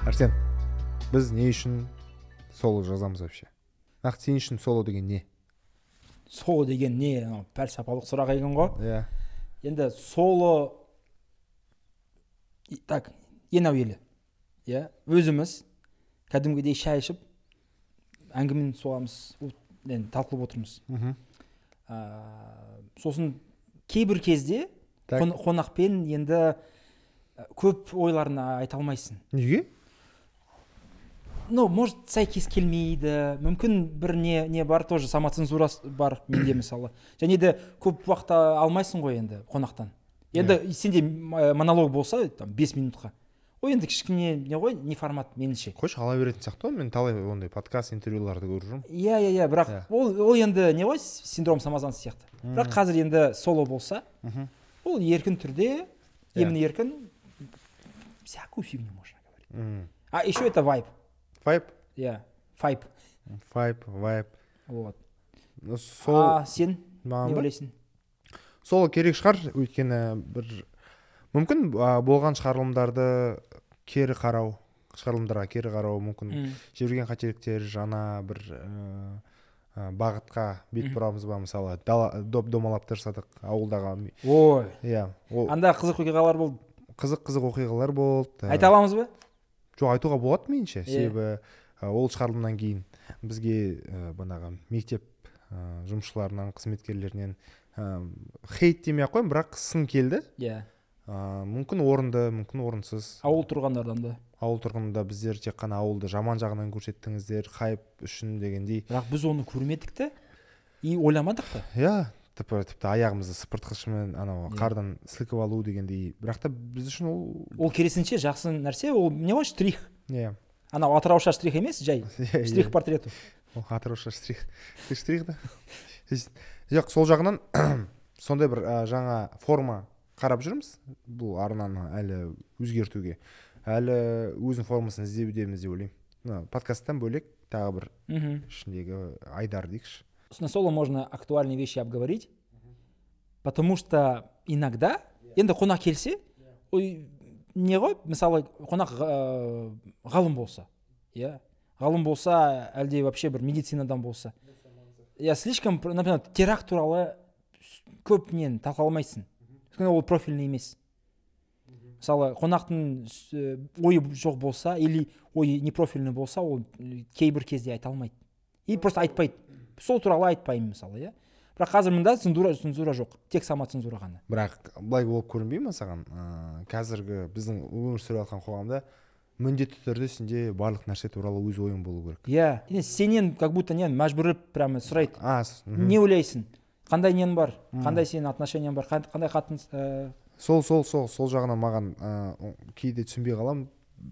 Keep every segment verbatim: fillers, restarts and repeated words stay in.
Арсен, біз не үшін соло жазамыз вообще? Нақты сен үшін соло деген не? Соло деген не? Пәлсапалық сұрақ екен ғой. Иә. Енді соло так, ең әуелі. Иә, өзіміз кәдімгідей шай ішіп, әңгімен соғамыз, енді талқылап отырмыз. Мхм. Сосын кейбір кезде Так. қонақпен енді көп ойларына айта алмайсың. Неге? Ну, может, сәйкес келмейді, мүмкін бір не, не бар, тоже самоцензура бар менде мысалы. Және де көп уақыт алмайсың ғой енді қонақтан. Енді yeah. сенде монолог болса, там бес минутқа. Ой, енді кішкене не ғой, не формат меніңше. Қойшы, ала беретін сияқты, мен талай ондай подкаст интервьюларды көріп жүрмін. Иә, иә, иә, бірақ yeah. ол, ол енді не ғой, синдром самозванца сияқты. Mm-hmm. Бірақ қазір енді соло болса, mm-hmm. ол еркін түрде, yeah. емін еркін, всякую фигню можно говорить. Mm-hmm. А еще это вайб. Вайб? Иә, вайб. Вайб, вайб. Вот. Сол... А сен не ойлайсың? Соло керек шығар, өйткені бір мүмкін болған шығарылымдарды кері қарау, шығарылымдарға кері қарау мүмкін mm. жіберген қателіктер жаңа бір ә, бағытқа бет бұрамыз ба, мысалы доп-домалап тұрсадық ауылдағы. Ой. Иә. Ол... Анда қызық оқиғалар болды. Қызық-қызық оқиғалар болды. Айта аламыз ба? Жоқ, айтуға болады меніңше. Yeah. Себебі ол шығарылымнан кейін бізге банағы мектеп жұмысшыларынан, қызметкерлерінен хейт демей ақ қойын, бірақ сын келді. Иә. Мүмкін орынды, мүмкін орынсыз. Ауыл тұрғандардан да. Ауыл тұрғанда біздер тек қана ауылды жаман жағынан көрсеттіңіздер, хайп үшін дегендей. Бірақ біз оны көрмедік те, и ойламадық та. Иә, тіпті тіпті аяғымызды сыпыртқышымен анау қардан сілкіп алу дегендей. Бірақ та біз үшін ол ол керісінше жақсы нәрсе, ол не ғой, штрих. Иә. Анау атырауша штрих емес, жай. Штрих портрету. Ол атырауша штрих. Штрих да. Жоқ, сол жағынан сондай бір жаңа форма қарап жүрміз. Бұл арнаны әлі өзгертуге. Әлі өзінің формасын іздеудеміз деп ойлаймын. Подкасттан бөлек тағы бір ішіндегі айдар дейікші. На соло можно актуальные вещи обговорить, потому что иногда, енді қонақ келсе, ой, не ғой, мысалы қонақ ғалым болса, иә, ғалым болса, әлде вообще бір медицинадан болса, я слишком, например, теракт туралы көп нені талқыламайсың. Ол профильный емес. Мысалы, қонақтың ойы жоқ болса, или ойы не профильный болса, ол кейбір кезде айта алмайды. И просто айтпайды. Сол туралы айтпаймын, мысалы, иә. Бірақ қазір мында цензура, цензура жоқ. Тек самоцензура ғана. Бірақ былай болып көрінбей ме саған? Қазіргі біздің өмір сүріп жатқан қоғамда міндетті түрде сенде барлық нәрсе туралы өз ойың болу керек. Иә, сенен как будто не мәжбүрлеп прямо сұрайды. А, не ойлайсың? Қандай нен бар? Қандай сенің отношениең бар? Қандай қатын? Сол, сол, сол, сол жағынан маған кейде түсінбей қалам.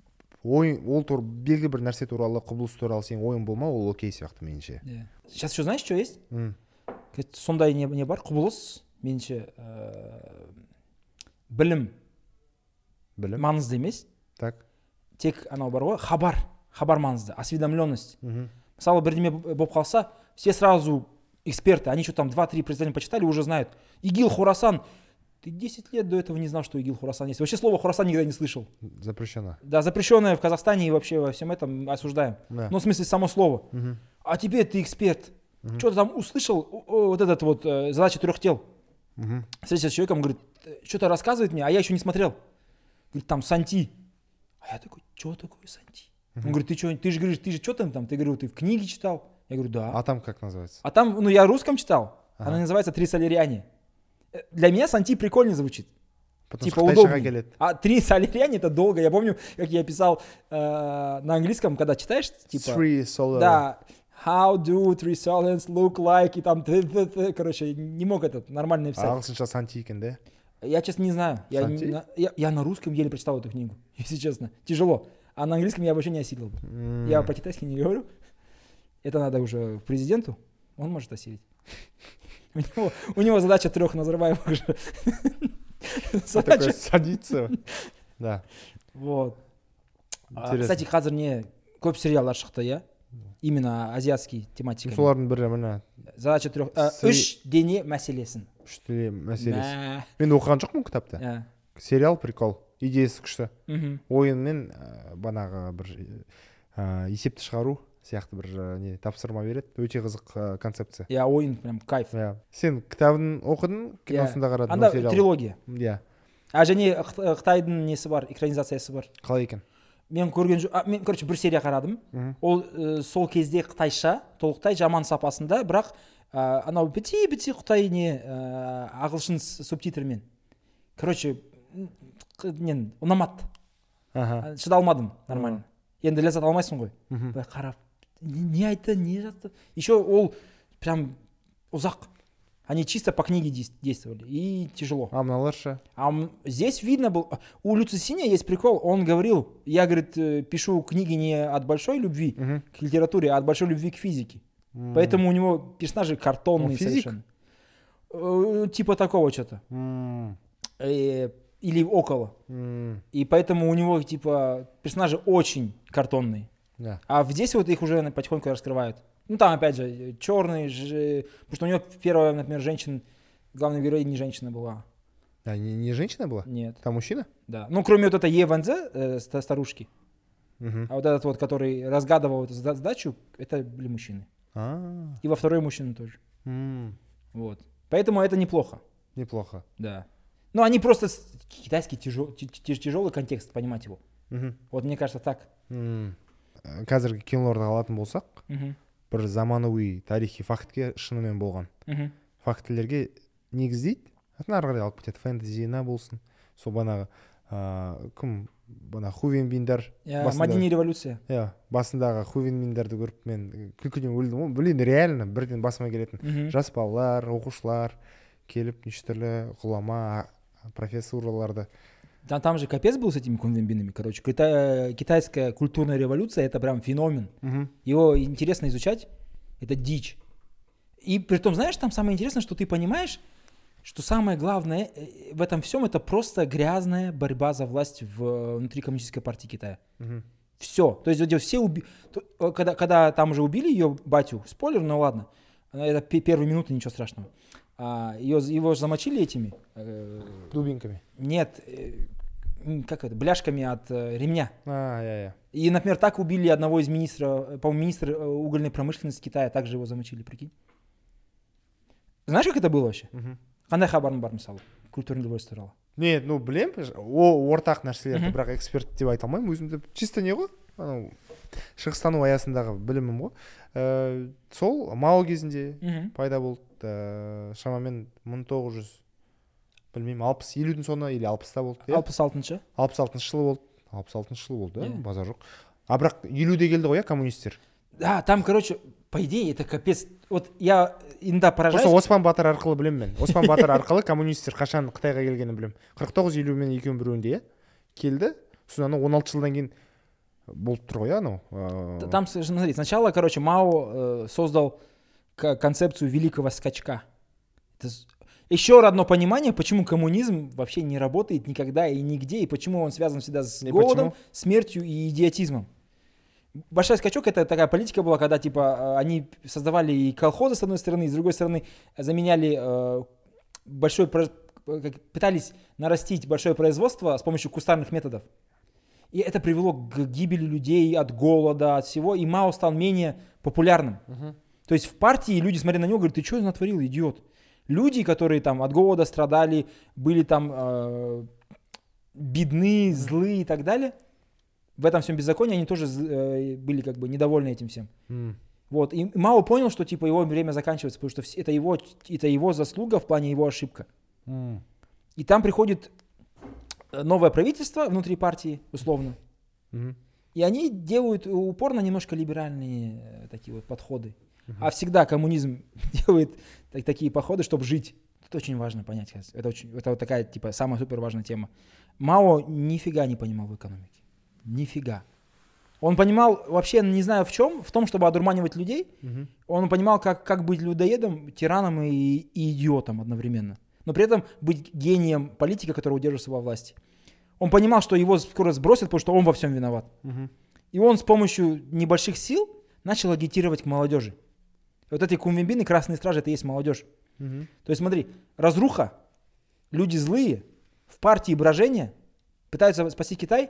Ой, ол тур белгілі бір нәрсе туралы, құбылыс туралы сенің ойың болма, ол окей сияқты меніңше. Сейчас еще знаешь, что есть? Сондай не не бар, құбылыс меніңше білім. Білім. Маңызды емес. Так. Тек анау бар ғой, хабар, хабар маңызды, осведомленность. Мысалы, бірдеме болып қалса, все сразу эксперты, они что там два-три произведения почитали, уже знают. ИГИЛ, Хорасан. Ты десять лет до этого не знал, что ИГИЛ, Хорасан есть. Вообще слово Хорасан никогда не слышал. Запрещено. Да, запрещенное в Казахстане и вообще во всем этом осуждаем. Да. Ну, в смысле, само слово. Угу. А теперь ты эксперт. Угу. Что-то там услышал, вот этот вот э, задача трех тел. Угу. Встретился с человеком, говорит, что-то рассказывает мне, а я еще не смотрел. Говорит, там Санти. А я такой, что такое Санти? Угу. Он говорит, ты что, ты же говоришь, ты же что там там? Ты говорил, ты в книге читал? Я говорю, да. А там как называется? А там, ну, я русском читал. Ага. Она называется «Три соляряне». Для меня Санти прикольно звучит. Потому типа удобнее. А «Три соляряне» это долго. Я помню, как я писал э, на английском, когда читаешь, типа... Three solar. Да. How do three solids look like? И там, короче, не мог этот нормально написать. А ағылшынша Санти екен, да? Я, честно, не знаю. Я, на, я, я на русском еле прочитал эту книгу, если честно. Тяжело. А на английском я вообще не осилил. Mm. Я по-китайски не говорю. Это надо уже президенту. Он может осилить. У него, у него задача трех называемых же. Такой садится. Да. Вот. Кстати, қазір не көп сериалдар шықты, иә? Именно азиатский тематика. Солардың бірі міне. Задача трех. Үш дене мәселесін. Үш дене мәселесі. Мен оқыған жоқпын кітапты. Сериал прикол. идеясы күшті. Мгм. Ойынмен ә, банағы бір ә, есепті шығару сияқты бір ә, не тапсырма береді. Өте қызық ә, концепция. иә ойын прям кайф. Иә. Сен кітабын оқыдың, киносын да қарадың, анда сериал. трилогия. Иә. А және Қыт- Қытайдың несі бар, экранизациясы бар. Қалай екен? Мен көрген жо- а, мен короче бір серия қарадым. Мгм. Ол ә, сол кезде қытайша толықтай жаман сапасында, бірақ ә, анау біти біти қытай не ә, ағылшын с- субтитрмен. Короче м, қ- нен ұнамады. Аха. Ә, шыда алмадым нормально. Енді ләззат алмайсың ғой. Мгм. Былай қарап не, не айтты, не жатты. Еще ол прям ұзақ. Они чисто по книге дес- действовали. И тяжело. А мыналар ше? А м- здесь видно было... У Люци Синя есть прикол. Он говорил, я, говорит, э, пишу книги не от большой любви Мгм. к литературе, а от большой любви к физике. М. Поэтому у него персонажи картонные Он физик? совершенно. Э, Типа такого что-то. М. Э, Или около. М. И поэтому у него, типа, персонажи очень картонные. Да. А здесь вот их уже потихоньку раскрывают. Ну, там, опять же, черный, ж... потому что у него первая, например, женщина, главная героиня не женщина была. А не, не женщина была? Нет, Там мужчина? да. Ну, кроме вот этой Е Ванзе, э, ста- старушки, Мгм. а вот этот вот, который разгадывал эту зада- задачу, это были мужчины. А. И во второй мужчины тоже. М. Вот. Поэтому это неплохо, Неплохо. да. Но они просто... с- Китайский тяжел- ти- ти- тяжелый контекст, понимать его. Мгм. Вот мне кажется так. М. Ә, қазіргі киноларды алатын болсақ, Мгм. бір заманауи тарихи фактке шынымен болған Мгм. фактілерге негіздейді, сосын ары қарай алып кетеді. Фэнтезина болсын, сол банағы ә, кім бана Хувен Биндар Я- басында- Мәдени революция. иә, басындағы Хувен Биндарды көріп мен күлкіден өлдім ғой. Блин, реально бірден басыма келетін Мгм. жас балалар, оқушылар келіп неше түрлі ғұлама профессорларды. Там, там же капец был с этими кунвенбинами, короче. Кита- Китайская культурная революция — это прям феномен. Мгм. Его интересно изучать, это дичь. И при том, знаешь, там самое интересное, что ты понимаешь, что самое главное э, в этом всем — это просто грязная борьба за власть в, э, внутри коммунистической партии Китая. Мгм. Все. То есть вот все уби... то, э, когда, когда там уже убили ее батю, спойлер, ну ладно, Она- это пе- первые минуты, ничего страшного. А, ее, его же замочили этими, э, Дубинками. нет, э, м, как это, бляшками от э, ремня. А, иә, иә. И, например, так убили одного из министра, э, по-моему, министра э, угольной промышленности Китая, также его замочили, прикинь. Знаешь, как это было вообще? Мгм. Қандай хабарың бар мысалы культурный революция туралы? Не, ну білемін, о ортақ нәрселерді, Мгм. бірақ эксперт деп айта алмаймын, өзімді чисто не ғой, анау шығыстану аясындағы білімім ғой. Ә, сол Мао кезінде Мгм. пайда болды, ә, шамамен мың тоғыз жүз білмеймін алпыс елудің соңы или алпыста болды, иә? алпыс алтыншы. алпыс алтыншы жылы болды, алпыс алтыншы жылы болды, Иә. иә, базар жоқ. А бірақ елуде келді ғой, иә, коммунистер. Да, там, короче, по идее, это капец. Вот я иногда поражаюсь. Просто Оспан Батыр арқылы білемін мен. Оспан Батыр арқылы коммунистер қашан Қытайға келгенін білемін. қырық тоғыз елу мен екеуінің біреуінде, иә, келді. Сосын анау он алты жылдан кейін болып тұр ғой, иә, анау. ә, Там, с- смотри, сначала, короче, Мао э, создал к- концепцию великого скачка. Это с- еще одно понимание, почему коммунизм вообще не работает никогда и нигде, и почему он связан всегда с И голодом, почему? смертью и идиотизмом. Большой скачок — это такая политика была, когда типа э, они создавали и колхозы с одной стороны, и с другой стороны заменяли э, большой, про- э, как- пытались нарастить большое производство с помощью кустарных методов. И это привело к гибели людей от голода, от всего, и Мао стал менее популярным. Мгм. То есть в партии люди смотрели на него и говорят: ты что натворил, идиот? Люди, которые там от голода страдали, были там э, бедны, злые и так далее, в этом всем беззаконии они тоже з- э, были как бы недовольны этим всем. М. Вот. И Мао понял, что типа его время заканчивается, потому что вс- это его, это его заслуга в плане его ошибка. М. И там приходит э, новое правительство внутри партии, условно, Мгм. и они делают упор на немножко либеральные э, такие вот подходы. А всегда коммунизм делает так- такие походы, чтобы жить. Это очень важно понять. кажется. Это, очень, это вот такая типа самая супер важная тема. Мао нифига не понимал в экономике. Нифига. Он понимал вообще, не знаю в чем, в том, чтобы одурманивать людей. Мгм. Он понимал, как, как быть людоедом, тираном и, и идиотом одновременно. Но при этом быть гением политика, который удерживается во власти. Он понимал, что его скоро сбросят, потому что он во всем виноват. Мгм. И он с помощью небольших сил начал агитировать к молодежи. Вот эти кунвенбины, красные стражи — это и есть молодежь. Мгм. То есть смотри, разруха, люди злые, в партии брожение, пытаются спасти Китай,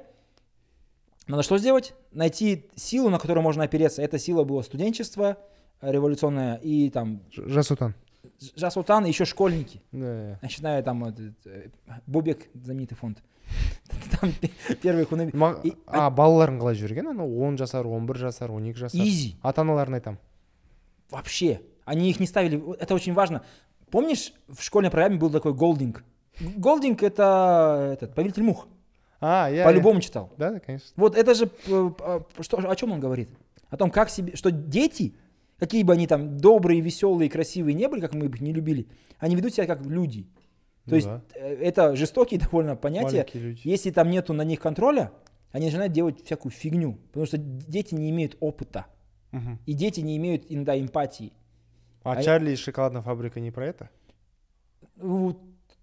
надо что сделать? Найти силу, на которую можно опереться. Эта сила была студенчество революционное и там... Жас отан. Жас отан и еще школьники. Да. Начиная там этот, э, Бобек, знаменитый фонд. Там первый хуны... Ма- И- а балаларын қалай жүрген анау он жасар он бір жасар он екі жасар Изи. ата аналарын айтамын. Вообще. Они их не ставили. Это очень важно. Помнишь, в школьной программе был такой Голдинг? Голдинг — это этот, повелитель мух. А, я По-любому читал. Да, да, конечно. Вот это же, э, э, что, о чем он говорит? О том, как себе, что дети, какие бы они там добрые, веселые, красивые не были, как мы их не любили, они ведут себя как люди. То Ну есть да. э, это жестокие довольно понятия. Маленькие люди. Если там нету на них контроля, они начинают делать всякую фигню, потому что дети не имеют опыта, Мгм. и дети не имеют иногда эмпатии. А А- Чарли и шоколадная фабрика не про это? Вот.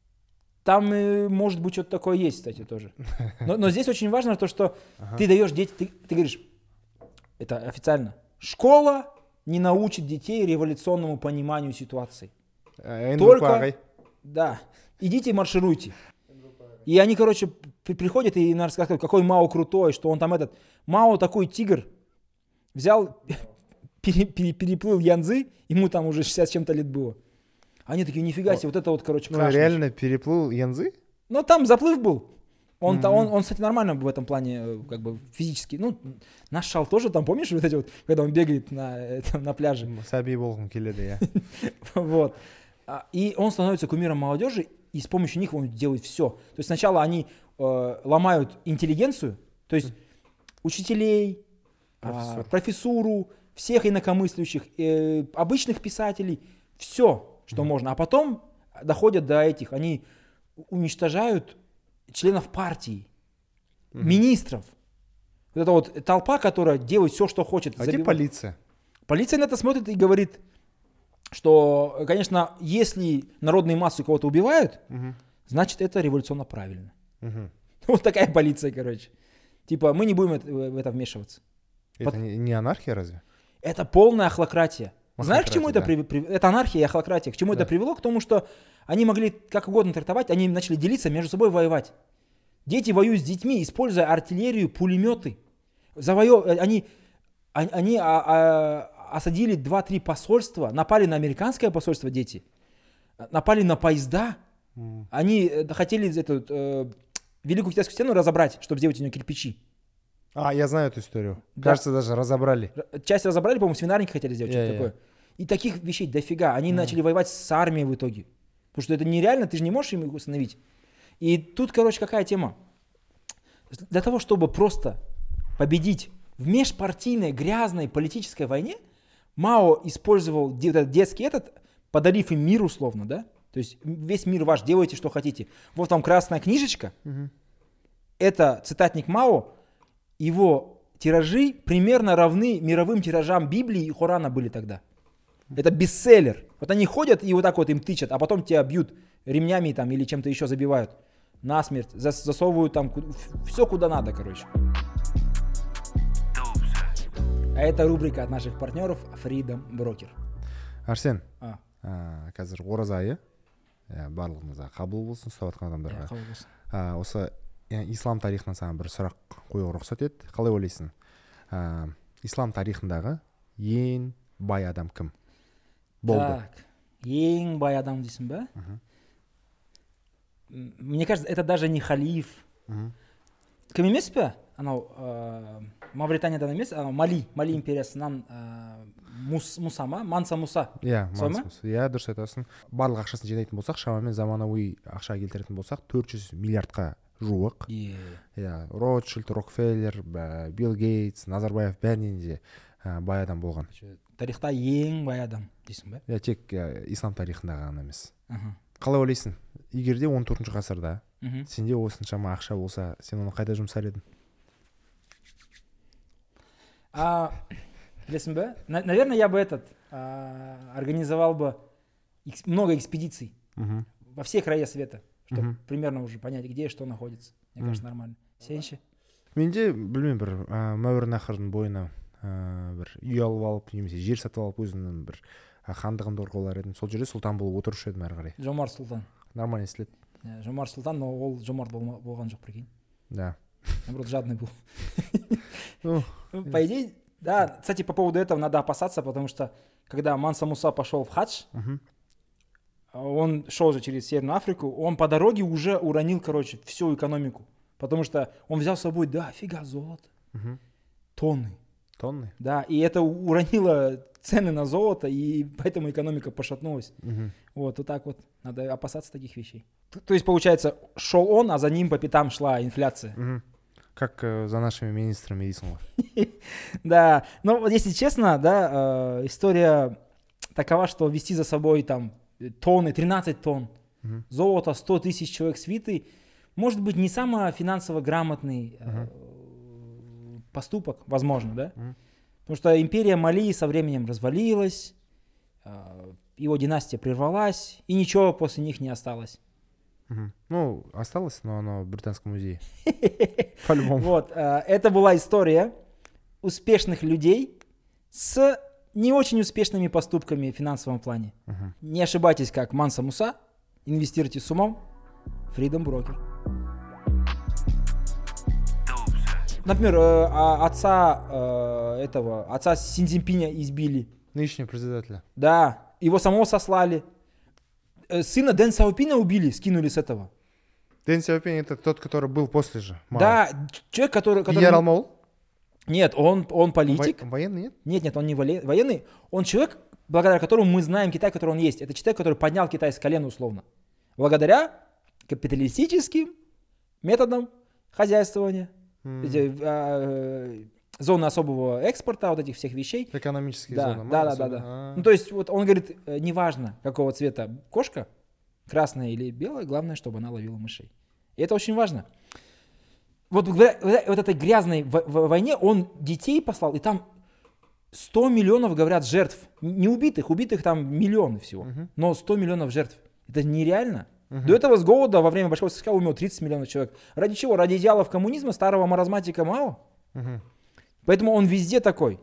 Там э, может быть что-то такое есть, кстати, тоже. Но, но здесь очень важно то, что Ага. ты даешь детям, ты, ты говоришь, это официально, школа не научит детей революционному пониманию ситуации. Э, Только- НВП ағай. Да, идите маршируйте. И они, короче, при- приходят и нам рассказывают, какой Мао крутой, что он там этот... Мао такой тигр, взял, пере- пере- переплыл Янцзы, ему там уже шестьдесят с чем-то лет было. Они такие, нифига себе, вот это вот, короче, Ну, краш. реально переплыл Янзы? Ну, там заплыв был. Он, Мгм. он, он, кстати, нормально в этом плане, э, как бы, физически. Ну, наш Шал тоже там, помнишь, вот эти вот, когда он бегает на, это, на пляже? Сәби болғым келеді, иә. Вот. А, И он становится кумиром молодежи, и с помощью них он делает все. То есть сначала они э, ломают интеллигенцию, то есть учителей, а, Профессор. профессуру, всех инакомыслящих, э, обычных писателей, все, что можно. А потом доходят до этих, они уничтожают членов партии, Мгм. министров. Вот эта вот толпа, которая делает все, что хочет. А где забивает. полиция? Полиция на это смотрит и говорит, что, конечно, если народные массы кого-то убивают, Мгм. значит, это революционно правильно. Мгм. Вот такая полиция, короче. Типа, мы не будем это- в это вмешиваться. Это Под- не, не анархия разве? Это полная ахлократия. Знаешь, к чему это Ахлократия, привело? Это анархия и ахлократия. К чему Да. это привело? К тому, что они могли как угодно трактовать, они начали делиться, между собой воевать. Дети воюют с детьми, используя артиллерию, пулеметы. Завоев... Они, они, они а- а- осадили два-три посольства, напали на американское посольство, дети, напали на поезда. М. Они э, хотели эту э, Великую Китайскую стену разобрать, чтобы сделать из нее кирпичи. А, я знаю эту историю. Да. Кажется, даже разобрали. Р- Часть разобрали, по-моему, свинарники хотели сделать, что-то Я-я. такое. И таких вещей дофига. Они Мгм. начали воевать с армией в итоге. Потому что это нереально, ты же не можешь им их установить. И тут, короче, какая тема? Для того, чтобы просто победить в межпартийной грязной политической войне, Мао использовал де- этот детский этот, подарив им мир условно, да? То есть весь мир ваш, делайте, что хотите. Вот там красная книжечка, Мгм. это цитатник Мао, его тиражи примерно равны мировым тиражам Библии и Корана были тогда. Это бестселлер. Вот они ходят и вот так вот им тычат, а потом тебя бьют ремнями там или чем-то еще забивают насмерть, зас- засовывают там все куда надо, короче. А это рубрика от наших партнеров Freedom Broker. Арсен, А, а, қазір ораза айы. Иә, барлығыңызға қабыл болсын, ұстап жатқан адамдарға. иә, қабыл болсын. А, осы иә, ислам тарихынан саған бір сұрақ қоюға рұқсат ет. Қалай ойлайсың? А, ислам тарихындағы ең бай адам кім? Болды. Так, ең бай адам дейсің ба? Мгм. М, Мне кажется, это даже не халиф. Мгм. Кім емес пе? Анау ә, Мавританиядан емес, анау Мали, Мали империясынан ә, Мус, Муса ма? Манса Муса. Иә, Солай ма? Мансус. Иә, дұрыс айтасың. Барлық ақшасын жинайтын болсақ, шамамен заманауи ақша келтіретін болсақ, төрт жүз миллиардқа жуық. Е, Иә, Ротшильд, Рокфеллер, бә- Билл Гейтс, Назарбаев бәрінен де ә, бай адам болған. тарихта ең бай адам дейсің ба? Иә, тек ә, ислам тарихындағы ғана емес. Аха. Қалай ойлайсың? Егер де он төртінші ғасырда Мгм. сенде осыншама ақша болса, сен оны қайда жұмсар едің? А, білесің ба? На- Наверное, я бы этот а, организовал бы экс- много экспедиций Мгм. во все края света, чтобы Мгм. примерно уже понять, где и что находится. Мне Мгм. кажется, нормально. Сен ше? Менде білмеймін бір ә, мәуереннахрдың бойына ә, бір үй алып алып немесе жер сатып алып өзімнің бір ә, хандығымды қорғалар едім. Сол жерде сұлтан болып отырушы едім әрі қарай. Жомарт Султан. Нормально естіледі. Иә, Жомарт Султан, но ол жомарт болма- болған жоқ, прикинь. Да. Наоборот, жадный был. Ну, Ну, по идее, да. Кстати, по поводу этого надо опасаться, потому что когда Манса Муса пошел в хадж, мгм. он шел же через Северную Африку, он по дороге уже уронил, короче, всю экономику. Потому что он взял с собой, да, фига золота, Мгм. тонны. Тонны. Да, и это уронило цены на золото, и поэтому экономика пошатнулась. Мгм. Вот, вот так вот. Надо опасаться таких вещей. То, то есть, получается, шел он, а за ним по пятам шла инфляция. Мгм. Как э, за нашими министрами дейсің ғой. Да, но вот если честно, да, э, история такова, что вести за собой там тонны, тринадцать тонн Мгм. золота, сто тысяч человек свиты, может быть, не самый финансово грамотный э, поступок, возможно, да? Мгм. Потому что империя Мали со временем развалилась, э, его династия прервалась, и ничего после них не осталось. Мгм. Ну, осталось, но оно в Британском музее. По-любому. Вот, э, это была история успешных людей с не очень успешными поступками в финансовом плане. Мгм. Не ошибайтесь, как Манса Муса, инвестируйте с умом, Freedom Broker. Например, э, а- отца э, этого, отца Синьцзинпиня избили. Нынешнего председателя. Да, его самого сослали. Э, Сына Дэн Сяопина убили, скинули с этого. Дэн Сяопин это тот, который был после же. Мао. Да, человек, который... который- Генерал Моул? Нет, он, он политик. Во- Военный, нет? Нет, нет, он не воле- военный. Он человек, благодаря которому мы знаем Китай, который он есть. Это человек, который поднял Китай с колена условно. Благодаря капиталистическим методам хозяйствования, М. эти, а, зоны особого экспорта, вот этих всех вещей. Экономические Да, зоны. да, Мало да, да, зоны. да. А. Ну, то есть, вот он говорит, э, неважно, какого цвета кошка, красная или белая, главное, чтобы она ловила мышей. И это очень важно. Вот в гря- в вот этой грязной в- в- войне он детей послал, и там сто миллионов, говорят, жертв. Не убитых, убитых там миллионы всего. Мгм. Но сто миллионов жертв. Это нереально. Мгм. До этого с голода во время Большого СССР умерло тридцать миллионов человек. Ради чего? Ради идеалов коммунизма, старого маразматика Мао. Мгм. Поэтому он везде такой.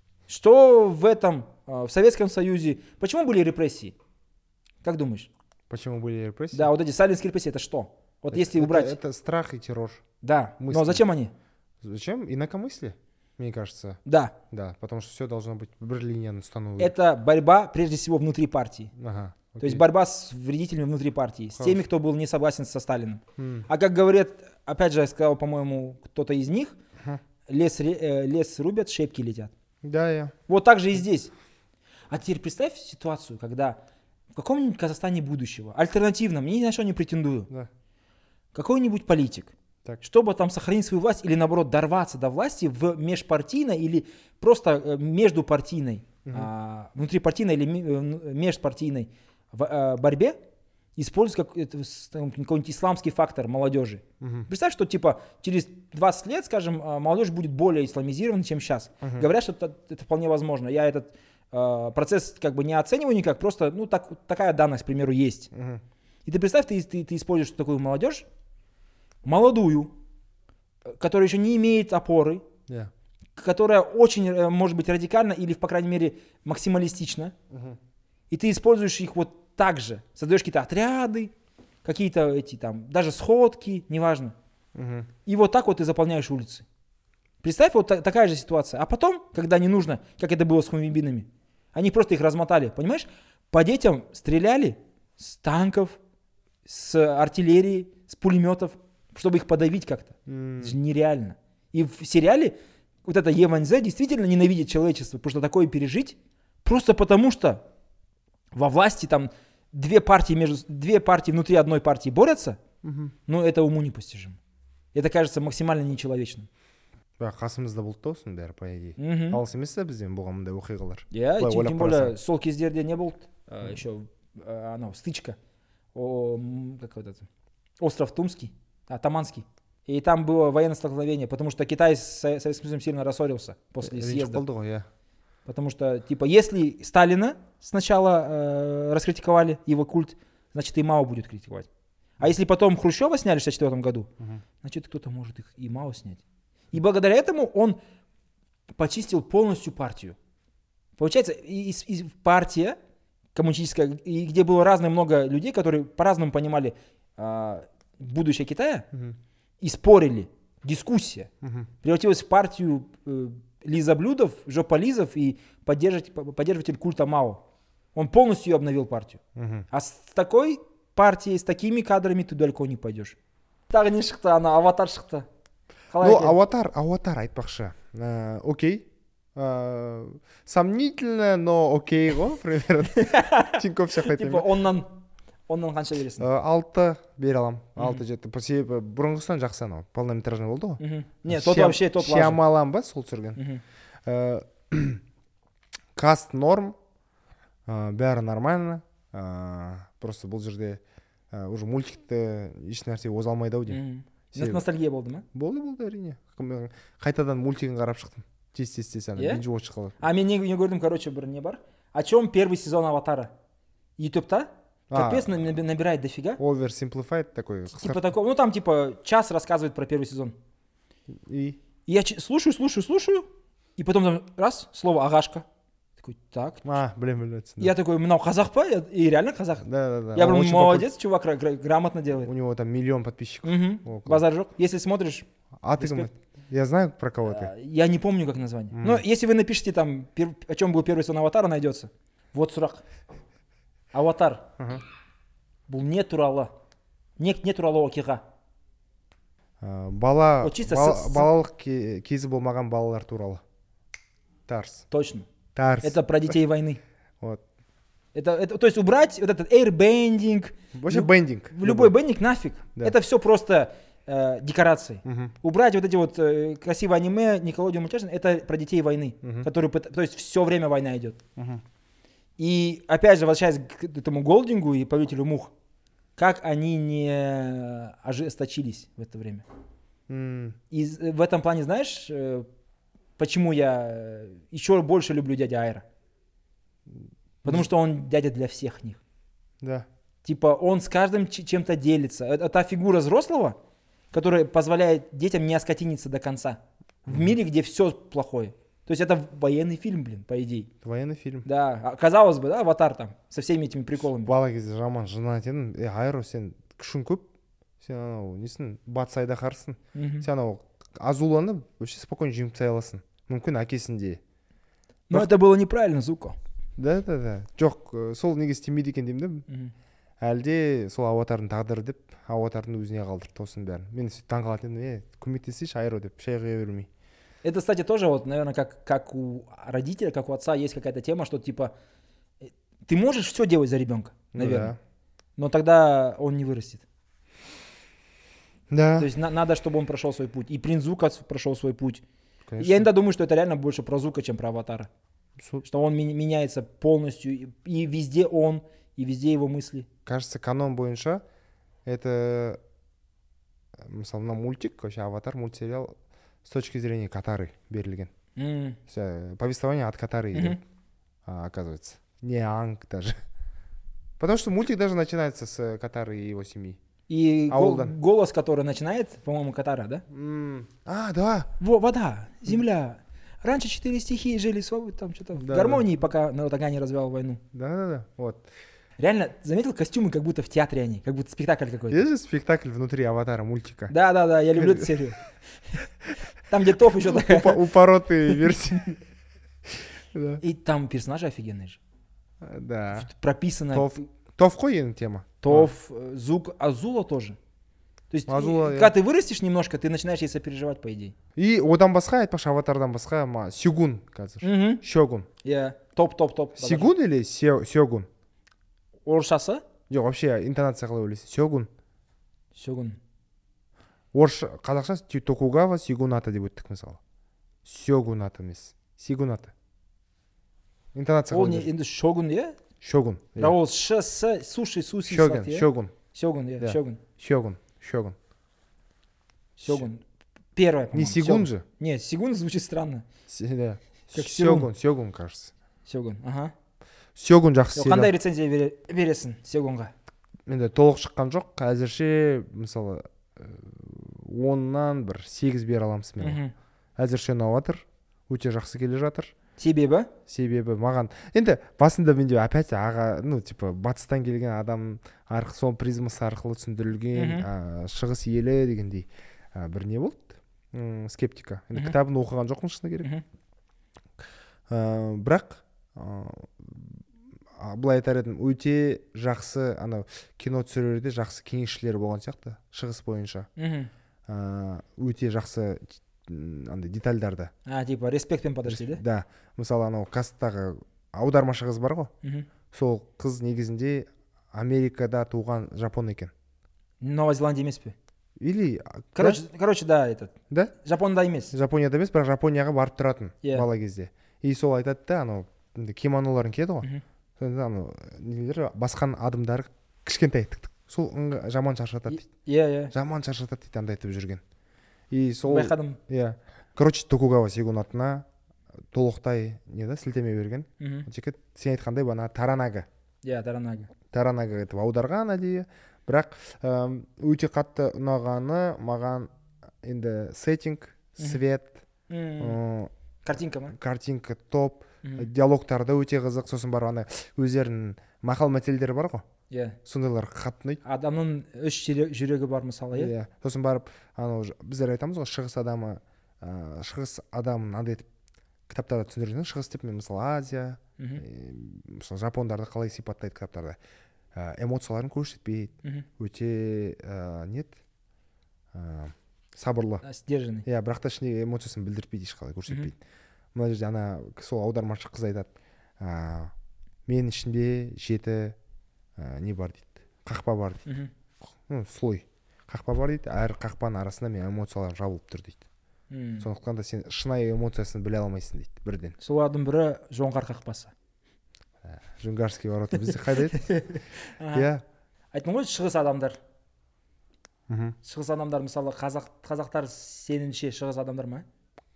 Что в этом, а, в Советском Союзе, почему были репрессии? Как думаешь? Почему были репрессии? Да, вот эти сталинские репрессии, это что? Вот Это- если это- убрать... Это страх и террор. Да, мысли. но зачем они? Зачем? Инакомыслие, мне кажется. Да, Да, потому что все должно быть в Берлине установлено. это борьба прежде всего внутри партии. Ага. То есть окей. борьба с вредителями внутри партии, с Хорошо. теми, кто был не согласен со Сталиным. М. А как говорят, опять же, я сказал, по-моему, кто-то из них, Ага. лес, ре- э, лес рубят, шепки летят. Да, я. Вот так же и здесь. А теперь представь ситуацию, когда в каком-нибудь Казахстане будущего, альтернативном, ни на что не претендую, Да. какой-нибудь политик, Так. чтобы там сохранить свою власть или наоборот дорваться до власти в межпартийной или просто э, междупартийной, Мгм. а, внутрипартийной или ми- э, м- межпартийной в- э, борьбе, используют как, это, с- там, какой-нибудь исламский фактор молодежи. Мгм. Представь, что типа через двадцать лет, скажем, а, молодежь будет более исламизирована, чем сейчас. Мгм. Говорят, что это, это вполне возможно. Я этот э, процесс как бы не оцениваю никак, просто ну так, такая данность, к примеру, есть. Мгм. И ты представь, ты, ты, ты используешь такую молодежь, молодую, э, которая еще не имеет опоры, Я. которая очень, э, может быть, радикальна или, по крайней мере, максималистична. Мгм. И ты используешь их вот так же. Создаешь какие-то отряды, какие-то эти там, даже сходки, неважно. Мгм. И вот так вот ты заполняешь улицы. Представь, вот та- такая же ситуация. А потом, когда не нужно, как это было с хунвейбинами, они просто их размотали, понимаешь? По детям стреляли с танков, с артиллерии, с пулеметов, чтобы их подавить как-то. М. Это же нереально. И в сериале вот это Е Ваньзе действительно ненавидит человечество, потому что такое пережить, просто потому что во власти там две партии, между, две партии внутри одной партии борются, Мгм. но это уму непостижимо. Это кажется максимально нечеловечным. Бірақ қасымызда болды да осының бәрі по идее. Мгм. Алыс емес та бізден болған мындай оқиғалар. Я, Былай тем, ойлап тем более, қарасаң. сол кездерде не болды, а, еще а, анау, стычка, о, м, как вот это, остров Тумский, а, Таманский. И там было военное столкновение, потому что Китай с Со- Советским Союзом сильно рассорился после Ренжіп съезда. қалды ғой, иә. Потому что, типа, если Сталина сначала э, раскритиковали, его культ, значит и Мао будет критиковать. А если потом Хрущева сняли в шестьдесят четвёртом году, Мгм. значит кто-то может их и Мао снять. И благодаря этому он почистил полностью партию. Получается, и, и- и партия коммунистическая, и где было разное много людей, которые по-разному понимали а, будущее Китая, Мгм. и спорили, дискуссия. Мгм. Превратилась в партию э, лизоблюдов, жополизов и поддерживатель, поддерживатель культа Мао. Он полностью ее обновил партию. Мгм. А с такой партией, с такими кадрами ты далеко не пойдешь. Тағы не шықты, ана аватар шықты. Қалай Ну, екен? аватар, аватар айтпақшы. Ә, окей. Ә, сомнительно, но окей ғой, примерно. Тинькофф сияқты айтайын Типа ба? оннан, оннан қанша бересің? Ә, алты бере аламын. Алты жеті. Себебі бұрынғысынан жақсы анау. Полнометражный болды ғой. Мгм. Не, тот вообще, тот важен. Шиамалан ба сол түсірген. Мгм. Ә, каст норм. Ә, бәрі нормально. Ә, просто бұл жерде ә, уже мультикті еш нәрсе оза алмайды ау деймін. Мгм. Себебі- Ностальгия болды ма? Болды болды әрине. Мен қайтадан мультигін қарап шықтым. Тез тез тез ана Иә? бинж watch қылып. А мен не, не көрдім, короче, бір не бар. О чем первый сезон Аватара? Ютубта? А. Капец, на- наби- набирает дофига. Over simplified такой. Типа такого, ну там типа час рассказывает про первый сезон. И И я ч- слушаю, слушаю, слушаю, и потом там раз, слово агашка. Такой, так. а, блин, блин. Я такой, мынау қазақ па? Я- И реально казах. Да, да, да. Я Он прям очень молодец, чувак, гра- гра- грамотно попу- делает. У него там миллион подписчиков. Мгм. О, класс. Базар жоқ. Если смотришь, А ты респект. кем? Я знаю про кого ты. э, я не помню, как название. Мгм. Но если вы напишите там, пер- о чем был первый сезон Аватара, найдется. Вот сұрақ. Аватар. Ага. Бұл не туралы? Не, не туралы оқиға. Ә, Бала, Вот чисто бала- с- с- балалық ке- кезі болмаған балалар туралы. Тарс. Точно. Тарс. Это про детей войны. Вот. Это, это, то есть убрать вот этот airbending, Вообще Люб- бендинг. в любой бендинг нафиг. Да. Это все просто э, декорации. Мгм. Убрать вот эти вот э, красивые аниме Николодиум Мультяшин, это про детей войны, Мгм. которые, пыт- то есть все время война идет. Мгм. И опять же, возвращаясь к этому Голдингу и Повелителю мух, как они не ожесточились в это время. М, И з- в этом плане, знаешь, э, почему я э, еще больше люблю дядя Айра? Потому что он дядя для всех них. Да. Типа он с каждым ч- чем-то делится. Это та фигура взрослого, которая позволяет детям не оскотиниться до конца. В мире, где все плохое. То есть это военный фильм, блин, по идее. Это военный фильм. Да, а казалось бы, да, Аватар там, со всеми этими приколами. Бала кезде жаман жынат едім. Е, айро, сен күшің көп. Сен анау несін батыс айдаһарсың. Мгм. Сен анау Азуланы вообще спокойно жеңіп тастай аласың. Мүмкін әкесінде. Но это было неправильно, Зуко. Да, да, да. Жоқ, ә, сол неге істемейді екен деймін да. Мгм. Әлде сол аватардың тағдыры деп аватардың өзіне қалдырды осының бәрін. Мен сөйтіп таңқалатын едім, е, көмектесейші айро деп шай құя бермей. Это, кстати, тоже вот, наверное, как, как у родителя, как у отца есть какая-то тема, что типа э, ты можешь все делать за ребенка, Ну наверное, но тогда он не вырастет. Да. То есть на- надо, чтобы он прошел свой путь. И принц Зука с- прошел свой путь. Конечно. Я иногда думаю, что это реально больше про Зука, чем про Аватара. Су- Что он ми- меняется полностью, и, и везде он, и везде его мысли. Кажется, канон бойынша это мысалы мына мультик, вообще аватар мультсериал с точки зрения Катары берілген. М. Вся- Повествование от Катары Мгм. идет, а, оказывается. Не Анг даже. Потому что мультик даже начинается с э, Катары и его семьи. И А гол- Олдан? голос, который начинает, по-моему, Катара, да? М, А, да. Во, вода, земля. Раньше четыре стихии жили свободно, там что-то в Да, гармонии, пока народ Ага не развязал войну. Да, да, да. Вот. Реально, заметил, костюмы как будто в театре они, как будто спектакль какой-то. Есть же спектакль внутри аватара мультика. Да, да, да, я люблю эту серию. Там, где Тоф еще такая. Упа- Упоротые версии. Да. И там персонажи офигенные же. Да. Прописано. Тоф. Тоф қой енді тема. Тоф, э, Зук, Азула тоже. То есть, Азула, и- иә. когда ты вырастешь немножко, ты начинаешь ей сопереживать, по идее. И одан басқа айтпақшы аватардан басқа ма Сигун қазір. Мгм. Сёгун. Иә, топ, топ, топ. Сигун или Сё- Сёгун? Орысшасы? Жоқ, вообще интонация қалай ойлайсың? Сёгун. Сёгун. Орысша қазақша Ти- Токугава Сигуната деп өттік мысалы. Сёгуната емес. Сигуната. Интонация Ол қалай не, ойлайсың? енді Шогун, иә? Сёгун. иә. Бірақ ол Ш, С, суши, суси, Сёгун. сияқты, иә? Сёгун. Сёгун, иә, Да. Сёгун. Сёгун. Сёгун. Сёгун. Первое, Не по-моему. Сигун Сёгун. же? Нет, Сигун звучит странно. С- да. Как Сёгун. Сёгун, кажется. Сёгун, ага. Сёгун жақсы Жоқ, сериал. қандай рецензия бере- бересің Сёгунға? Енді толық шыққан жоқ. Әзірше мысалы э, оннан бір сегіз бере аламыз мен. Мгм. Әзірше ұнап жатыр. Өте жақсы келе жатыр. Себебі? Себебі маған енді басында менде опять аға, ну типа батыстан келген адам арқы сол призмасы арқылы түсіндірілген Мгм. а, шығыс елі дегендей а, бір не болды. м, скептика. Енді Мгм. кітабын оқыған жоқпын шыны керек. Мгм. Ә, бірақ ә, былай айтар едім, өте жақсы анау кино түсірерде жақсы кеңесшілері болған сияқты шығыс бойынша. Мгм. Ә, өте жақсы м, андай детальдарды. А, типа респектпен подошли, да? Да. Мысалы анау касттағы аудармашы қыз бар ғой. Мгм. Сол қыз негізінде Америкада туған жапон екен. Новая Зеландия емес пе? Или Короче, короче, да, этот. да? Жапонда емес. Жапонияда емес, бірақ Жапонияға барып тұратын Иә. бала кезде. И сол айтады да, анау енді кимоноларын киеді ғой. Мгм. Сонда анау нелер басқан адымдары кішкентай тік-тік. Сол ыңға- жаман шаршатады дейді. Иә, иә. Жаман шаршатады дейді андай етіп жүрген. И сол Байқадым. иә. Короче, Токугава Сегун атына толықтай не да сілтеме берген. Мгм. Жеке сен айтқандай бана Таранага. Иә, Таранага. Таранага етіп аударған әдейі. Бірақ әм, өте қатты ұнағаны маған енді сеттинг, Мгм. свет, М, ы, Картинка ма? картинка топ, Мгм. диалогтары да өте қызық. Сосын барып ана өздерінің мақал мәтелдері бар ғой. Иә. Сондайлар қатты ұнайды. Адамның үш жүрек- жүрегі бар мысалы, иә? Иә. Сосын барып анау ж- біздер айтамыз ғой шығыс адамы ә, шығыс адамын андай етіп кітаптарда түсіндірген. шығыс деп мен мысалы Азия, Мгм. е, мысалы жапондарды қалай сипаттайды кітаптарда. Ә, эмоцияларын көрсетпейді. Мгм. Өте ә, не еді? Ә, сабырлы. А, Сдержанный. Иә, бірақ та ішіндегі эмоциясын білдіртпейді, ешқалай көрсетпейді. Мына жерде ана сол аудармашы қыз айтады, ә, мен ішінде жеті ә, не бар дейді, қақпа бар дейді. Мгм. Ну, слой қақпа бар дейді, әр қақпаның арасында мен эмоцияларым жабылып тұр дейді. М. Сондықтан да сен шынайы эмоциясын біле алмайсың дейді бірден. Солардың бірі жоңғар қақпасы. Жүнгарский ворота бізде қайда еді? Аха. Иә. Айттым ғой, шығыс адамдар. Мгм. Шығыс адамдар мысалы қазақ қазақтар сеніңше шығыс адамдар ма?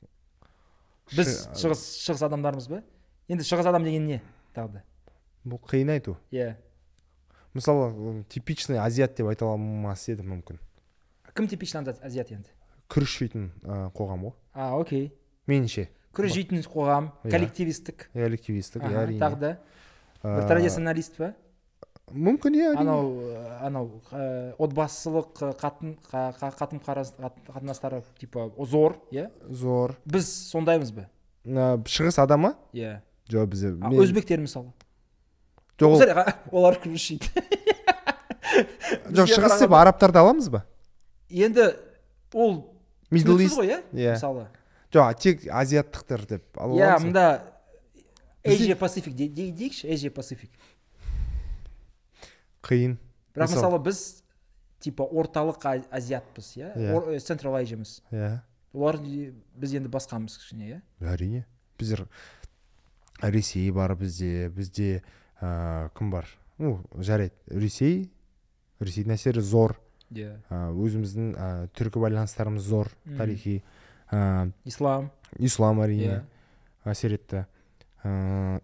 Біз Ши- шығыс шығыс адамдармыз ба? Енді шығыс адам деген не? Тағы да. Бұл қиын айту. Иә. Мысалы м, типичный азиат деп айта алмас едім мүмкін. Кім типичный азиат- азиат енді? Күріш жейтін ә, қоғам ғой. А, окей. Меніңше. Күріш жейтін қоғам, Иә. коллективистік. Коллективистік, иә, Аха, әрине. тағы да. Ә, Бір традиционалист па? мүмкін, иә, әрине. Анау ә, анау ә, отбасылық ә, қатын қа- қа- қатын қарас- қат- қатынастары типа зор, иә? Зор. Біз сондаймыз ба? Ә, шығыс адамы? Иә. Жоқ, бізде. А, мен- өзбектер мысалы. Жоқ, ол- Sorry, ға- олар күріш жейді. жоқ, Бізге шығыс деп қарағанда- арабтарды аламыз ба? Енді ол Middle түсініксіз East. ғой, иә? Иә. Мысалы. Жоқ, тек азиаттықтар деп ала Иә, аламыз ба? мында Бізде- Asia Pacific де- де- дейікші, Asia Pacific. Қиын. Бірақ Мысалы- мысалы біз типа орталық а- азиатпыз, иә? Иә. Ор- э, Central Asia'мыз. Иә. Олар е- біз енді басқамыз кішкене, иә? Әрине. Біздер Ресей бар бізде, бізде ә, кім бар? Ну, жарайды. Ресей, Ресейдің әсері зор. Иә. Ә, өзіміздің ә, түркі байланыстарымыз зор, Мгм. тарихи. Ә, Ислам. ислам әрине Иә. әсер етті. Ә,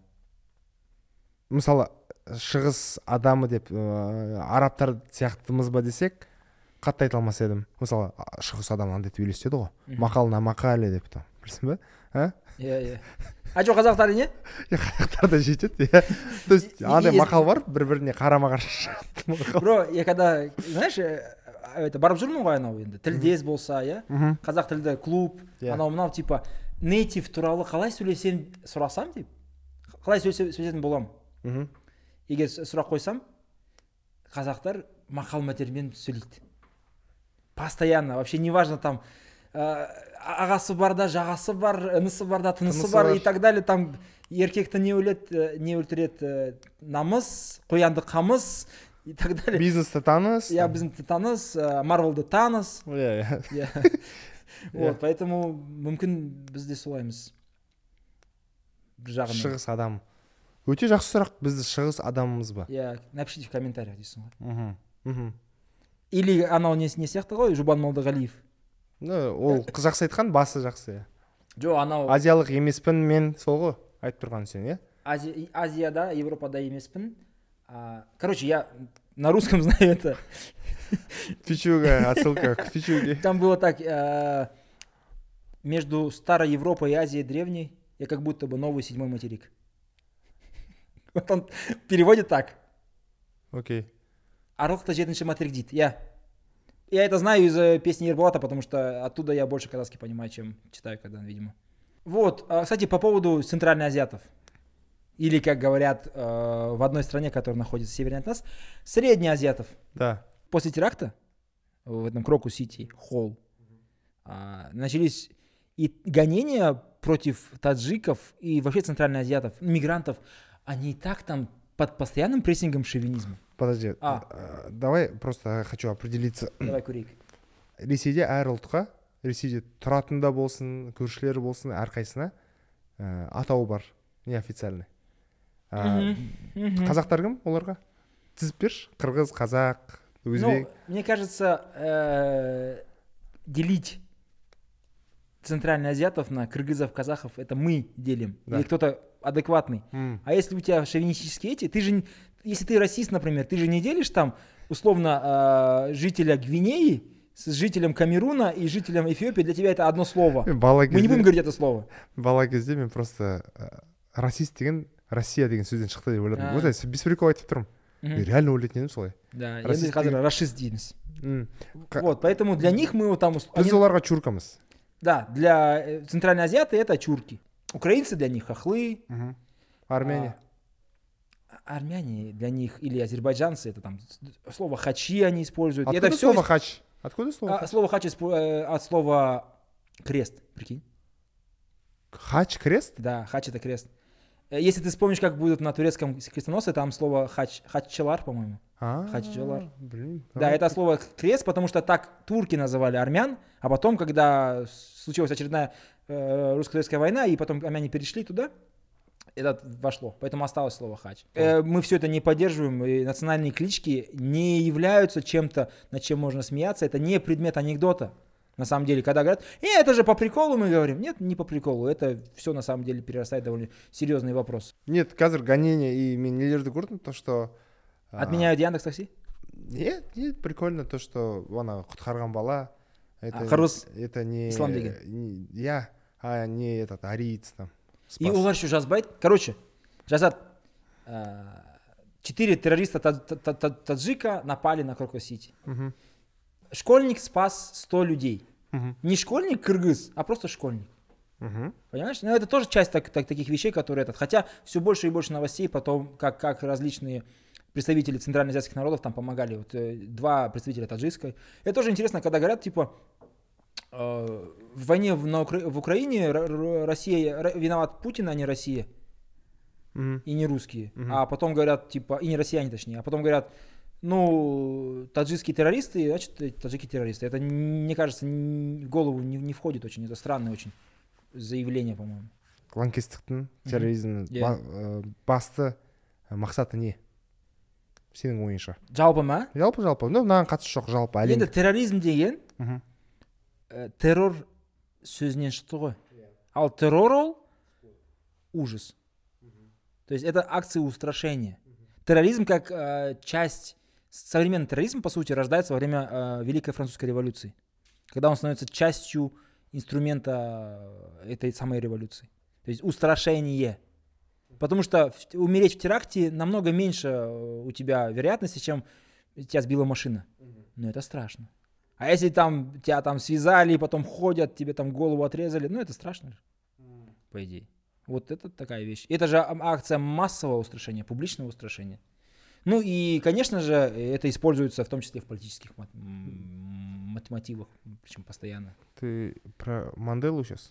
мысалы шығыс адамы деп ә, арабтар сияқтымыз ба десек қатты айта алмас едім. Мысалы а, шығыс адам андай етіп үйлеседі ғой. Мгм. Мақал на мақале деп там. Білсің ба? Ә? Иә, иә. А жоқ, қазақтар не? Е, қазақтар да жетеді, иә. То есть И- андай и- мақал бар, бір-біріне қарама-қарсы шығады мақал. Бро, я когда, знаешь, э, это барып жүрмін ғой анау енді тілдес болса, иә? Мгм. Қазақ тілді клуб, Иә. анау мынау типа нейтив туралы қалай сөйлесем сұрасам деп. Қалай сөйлесе- сөйлесетін боламын. Мгм. Егер с- сұрақ қойсам, қазақтар мақал мәтелмен сөйлейді. Постоянно, вообще неважно там ә, ағасы бар да, жағасы бар, інісі бар да, тынысы Тынысы бар бар. и так далее. Там еркекті не өледі, ә, не өлтіреді, ә, намыс, қоянды қамыс и так далее. Бизнесті таныс. Я біздің таныс, ә, Марвелді таныс. Иә, иә. Иә. Вот, поэтому мүмкін біз де солаймыз. Бір жағынан. Шығыс адам. Өте жақсы сұрақ. Бізді шығыс адамымыз ба? Иә, напишите в комментариях дейсің ғой. Мгм. Мгм. Или анау не, не сияқты ғой, Жұбан Молдағалиев. Ну, ол қыз жақсы айтқан, басы жақсы, иә. Жоқ, анау Азиялық емеспін мен, сол ғой айтып тұрған сен, иә? Ази- Азияда, Европада емеспін. А, короче, я на русском знаю это. Пичуга, отсылка к пичуге. Там было так, а, между Старой Европой и Азией древней, я как будто бы новый седьмой материк. Вот он переводит так. Окей. Аралықта жетінші материк дейді, иә. Я это знаю из э, песни Ерболата, потому что оттуда я больше казахский понимаю, чем читаю, когда, видимо. Вот, а, кстати, по поводу центральноазиатов. Или, как говорят э, в одной стране, которая находится севернее от нас, среднеазиатов. Да. После теракта в этом Крокус-Сити, Холл, а, начались и гонения против таджиков и вообще центральноазиатов, мигрантов. Они и так там под постоянным прессингом шовинизма. Подожди, А. э, давай просто хочу определиться. Давай көрейік. Ресейде әр ұлтқа, Ресейде тұратында болсын, көршілері болсын, әрқайсысына ә, атауы бар, неофициальный. Ә, Мгм. қазақтар кім оларға? Тізіп берші. Қырғыз, қазақ, Ну, өзбек. мне кажется, э, делить центральноазиатов на кыргызов, казахов, это мы делим. Да. Или кто-то адекватный. М. А если у тебя шовинистические эти, ты же, не- если ты расист, например, ты же не делишь там, условно, э, жителя Гвинеи с жителем Камеруна и жителем Эфиопии, для тебя это одно слово. Бала Мы не будем кезде, говорить это слово. бала кезде мен просто ә, расист деген Россия деген сөзден шықты деп ойладым. А. Вот я без прикол айтып тұрмын. Мгм. Мен реально ойлайтын едім солай. Да, я расист қазір деген- расист дейміз. М. Ка- Вот, поэтому для них мы вот там... ус- Біз они- оларға чуркамыз. Да, для э, центральной азиаты это чурки. Украинцы для них хохлы. Мгм. Армения. А армяне для них или азербайджанцы это там с- слово хачи они используют. И Откуда это все слово хач? Откуда слово хач? слово хач испо- э, от слова крест, прикинь. Хач, крест? Да, хач это крест. Э, Если ты вспомнишь, как будут на турецком крестоносце, там слово хач, хаччелар, по-моему. А, Хаччелар. блин. Да, а. это слово крест, потому что так турки называли армян, а потом, когда случилась очередная э, русско-турецкая война, и потом армяне перешли туда, это вошло, поэтому осталось слово хач. Э, мы все это не поддерживаем, и национальные клички не являются чем-то, над чем можно смеяться, это не предмет анекдота. На самом деле, когда говорят, э, это же по приколу мы говорим. Нет, не по приколу, это все на самом деле перерастает в довольно серьезный вопрос. Нет, қазір гонение и мен нелерді көрдім, то что... а, Отменяют Яндекс Такси? Нет, нет, прикольно то, что ана құтқарған бала. Это, А, қырғыз, это не... ислам деген. не- Я, а не этот ариец там. И спас. олар еще жазбайды. Короче, жазат, э, четыре террориста та- та- та- та- таджика напали на Крокус-Сити. Мгм, Школьник спас сто людей. мгм, Не школьник кыргыз, а просто школьник. мгм. Понимаешь? Ну, это тоже часть так- так- таких вещей, которые этот. Хотя все больше и больше новостей потом, как, как различные представители центральноазиатских народов там помогали. Вот, э, два представителя таджикской. Это тоже интересно, когда говорят, типа, э, в войне в, на Укра- в Украине Р- Р- Россия, Р- виноват Путин, а не Россия. Мгм. И не русские. Мгм. А потом говорят, типа, и не россияне точнее, а потом говорят, ну, таджикские террористы, значит, э, таджики террористы. Это, н- мне кажется, н- в голову не, не входит очень. Это странное очень заявление, по-моему. лаңкестіктің терроризмнің Иә. ба- э, басты э, мақсаты не сенің ойыңша? Жалпы ма? Жалпы жалпы, ну мынаған қатысы жоқ, жалпы Енді әлем. терроризм деген Мгм. э, террор сөзінен шықты ғой. Ал террор ол ужас. То есть это акции устрашения. Терроризм как э, часть, современный терроризм, по сути, рождается во время э, Великой Французской революции. Когда он становится частью инструмента э, этой самой революции. То есть устрашение. Потому что в- умереть в теракте намного меньше э, у тебя вероятности, чем тебя сбила машина. Но это страшно. А если там тебя там связали, потом ходят, тебе там голову отрезали, ну это страшно же, по идее. Вот это такая вещь. Это же ам- акция массового устрашения, публичного устрашения. Ну и, конечно же, это используется в том числе в политических мот- м, мот- мотивах, причем постоянно. Ты про Манделу сейчас?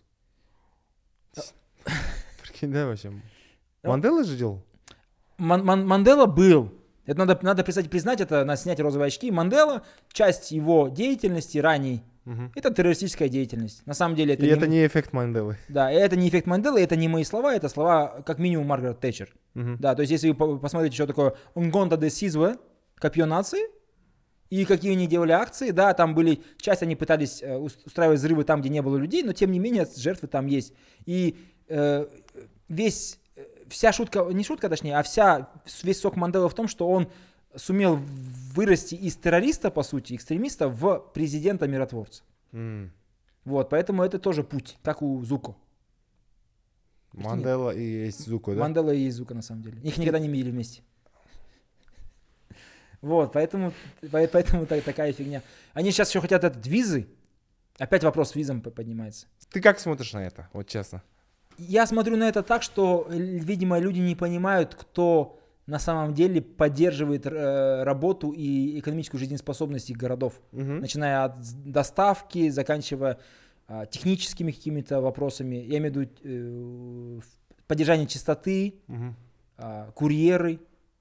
Прикинь, да, вообще. Мандела же делал? Ман- Ман- Мандела был. Это надо, надо признать, признать, это на снять розовые очки. Мандела, часть его деятельности ранней, Мгм. это террористическая деятельность. На самом деле это И не, это не эффект Манделы. да, и это не эффект Манделы, это не мои слова, это слова как минимум Маргарет Тэтчер. Мгм. Да, то есть если вы по- посмотрите, что такое Нгонда де Сизве, копье нации, и какие они делали акции, да, там были, часть они пытались э, ус- устраивать взрывы там, где не было людей, но тем не менее жертвы там есть. И э, весь, э, вся шутка, не шутка точнее, а вся, весь сок Манделы в том, что он сумел вырасти из террориста, по сути, экстремиста, в президента-миротворца. М. Вот, поэтому это тоже путь, как у Зуко. Мандела и есть Зуко, да? Мандела и Зука, на самом деле. Их никогда не видели вместе. Вот, поэтому, поэтому такая фигня. Они сейчас еще хотят этот визы. Опять вопрос с визом поднимается. Ты как смотришь на это, вот честно? Я смотрю на это так, что, видимо, люди не понимают, кто на самом деле поддерживает э, работу и экономическую жизнеспособность их городов. Угу. Начиная от доставки, заканчивая э, техническими какими-то вопросами. Я имею в виду э, поддержание чистоты, Угу. э, курьеры.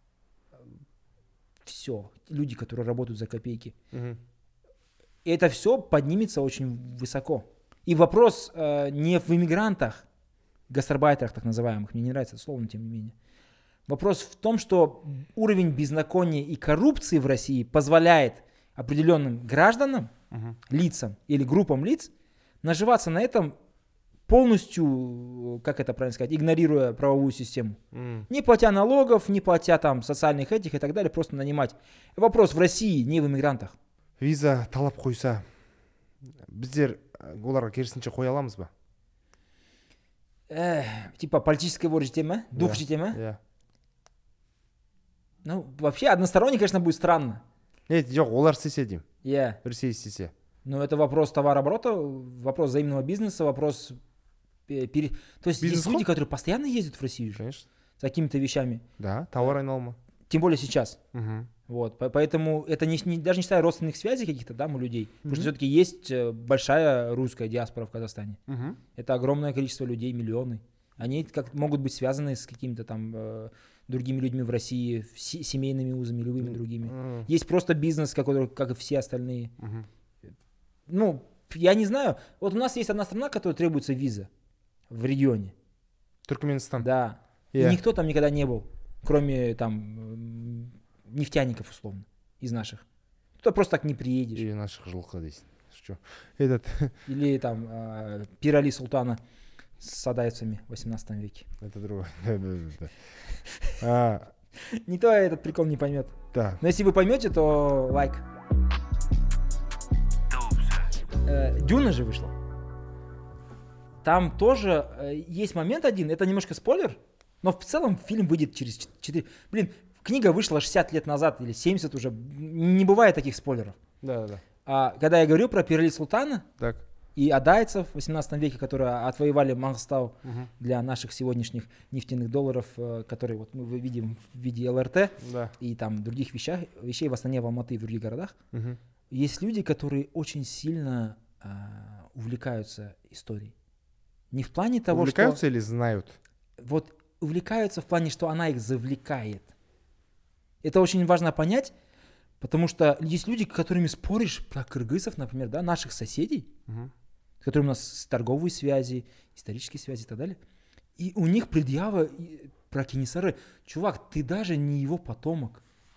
Все. Люди, которые работают за копейки. Угу. И это все поднимется очень высоко. И вопрос э, не в иммигрантах, гастарбайтерах так называемых, мне не нравится это слово, но тем не менее. Вопрос в том, что уровень беззакония и коррупции в России позволяет определенным гражданам, Угу. лицам или группам лиц наживаться на этом полностью, как это правильно сказать, игнорируя правовую систему. Угу. Не платя налогов, не платя там социальных этих и так далее, просто нанимать. Вопрос в России, не в иммигрантах. Виза талап қойса, біздер оларға керісінше қоя аламыз ба? Эх, типа политическая воля жете ма? Дух Да. жете ма? Иә. Ну, вообще односторонне, конечно, будет странно. Нет, жоқ, олар істесе деймін. Yeah. Ресей істесе. Но это вопрос товарооборота, вопрос взаимного бизнеса, вопрос... пе- пере- То есть есть Бизнес-ход? люди, которые постоянно ездят в Россию же Конечно. за какими-то вещами. Да, товар айналымы. Тем более сейчас. Угу. Вот, по- поэтому это не, не- даже не считая родственных связей каких-то, да, у людей. Потому что Мгм. все-таки есть э, большая русская диаспора в Казахстане. Угу. Это огромное количество людей, миллионы. Они как могут быть связаны с какими-то там э, другими людьми в России, в се- семейными узами, любыми другими. Есть просто бизнес, который, как и все остальные. Угу. Ну, я не знаю. Вот у нас есть одна страна, которой требуется виза в регионе. Туркменстан. Да. Я. И никто там никогда не был, кроме там м, нефтяников, условно, из наших. Туда просто так не приедешь. И наших жылқы дейсің. Что? Этот, Или там э, пир Али Султана с адайцами в восемнадцатом веке. это другое. Да, да, да, да. А, Никто этот прикол не поймет. да. Но если вы поймете, то лайк. Э, Дюна же вышла. Там тоже э, есть момент один, это немножко спойлер, но в целом фильм выйдет через четыре... Блин, книга вышла шестьдесят лет назад или семьдесят уже, не бывает таких спойлеров. Да, да, да. А когда я говорю про Пир Али Султана Так. и адайцев в восемнадцатом веке, которые отвоевали Мангстау Угу. для наших сегодняшних нефтяных долларов, э, которые вот мы видим в виде эл эр тэ Да. и там других вещах, вещей в Астане, в Алматы и в других городах, Угу. есть люди, которые очень сильно а, увлекаются историей. Не в плане того, Увлекаются или знают? что... Вот увлекаются в плане, что она их завлекает. Это очень важно понять, потому что есть люди, с которыми споришь про кыргызов, например, да, наших соседей, Угу. с которыми у нас торговые связи, исторические связи и так далее. И у них предъява и- про Кенесары. Чувак, ты даже не его потомок.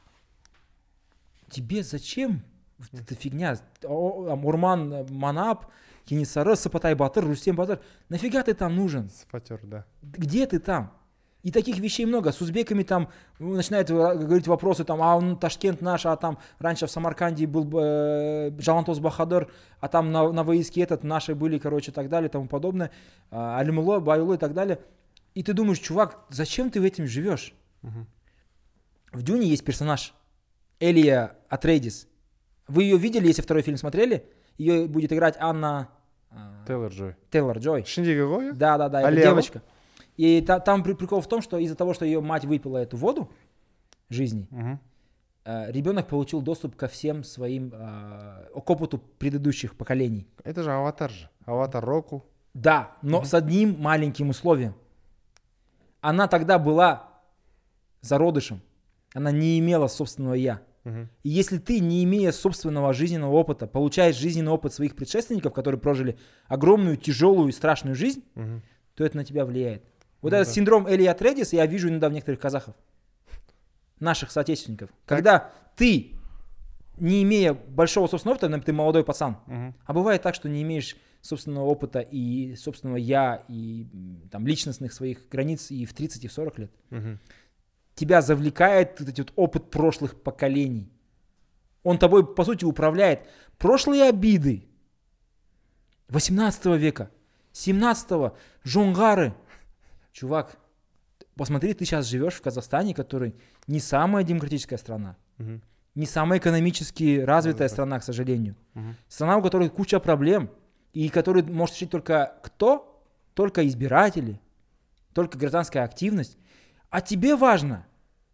Тебе зачем вот эта фигня? О, там Урман э, Манап, Кенесары, Сапатай Батыр, Рустем Батыр. Нафига ты там нужен? Сапатер, да. Где ты там? И таких вещей много. С узбеками там ну, начинают э, говорить вопросы, там, а он Ташкент наш, а там раньше в Самарканде был э, Жалантоз Бахадыр, а там на, на выиске этот, наши были, короче, и так далее, и тому подобное. А, Алимуло, Байло и так далее. И ты думаешь, чувак, зачем ты в этим живешь? Угу. В Дюне есть персонаж Элия Атрейдис. Вы ее видели, если второй фильм смотрели? Ее будет играть Анна а, Тейлор Джой. Тейлор-Джой. Ішіндегі ғой? Да, да, да, это Алия девочка. И та- там при- прикол в том, что из-за того, что ее мать выпила эту воду жизни, Угу. э, ребенок получил доступ ко всем своим, э, к опыту предыдущих поколений. Это же аватар же. Аватар Року. Да, но с одним маленьким условием. Она тогда была зародышем. Она не имела собственного «я». Угу. И если ты, не имея собственного жизненного опыта, получаешь жизненный опыт своих предшественников, которые прожили огромную, тяжелую и страшную жизнь, Угу. то это на тебя влияет. Вот Ну этот да. синдром Элия Атрейдиса я вижу иногда в некоторых казахов, наших соотечественников. Когда ты, не имея большого собственного опыта, например, ты молодой пацан, Угу. а бывает так, что не имеешь собственного опыта и собственного «я», и м, там, личностных своих границ и в тридцать, и в сорок лет, Угу. тебя завлекает этот вот опыт прошлых поколений. Он тобой, по сути, управляет. Прошлые обиды восемнадцатого века, семнадцатого, жонгары. Чувак, посмотри, ты сейчас живешь в Казахстане, который не самая демократическая страна. Угу. не самая экономически развитая страна, к сожалению. Мгм. Страна, у которой куча проблем, и которую может решить только кто? Только избиратели, только гражданская активность. А тебе важно,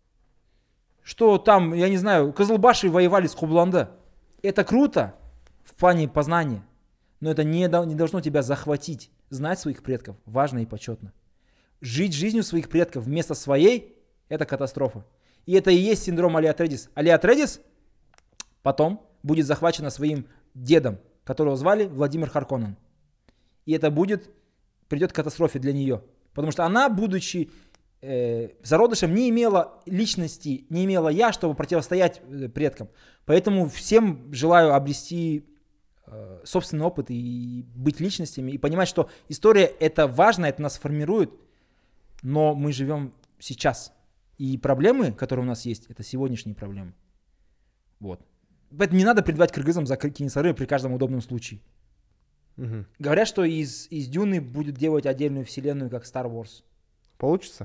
что там, я не знаю, Кызылбаши воевали с Кубланда. Это круто в плане познания, но это не, до- не должно тебя захватить. Знать своих предков важно и почетно. Жить жизнью своих предков вместо своей – это катастрофа. И это и есть синдром Али Атредис. Али Атредис потом будет захвачена своим дедом, которого звали Владимир Харконнен. И это будет, придет к катастрофе для нее. Потому что она, будучи э, зародышем, не имела личности, не имела я, чтобы противостоять э, предкам. Поэтому всем желаю обрести э, собственный опыт и быть личностями, и понимать, что история это важно, это нас формирует, но мы живем сейчас. И проблемы, которые у нас есть, это сегодняшние проблемы. Вот. Поэтому не надо предавать кыргызам за Кинесары при каждом удобном случае. Мгм. Говорят, что из, из Дюны будет делать отдельную вселенную, как Star Wars. Получится?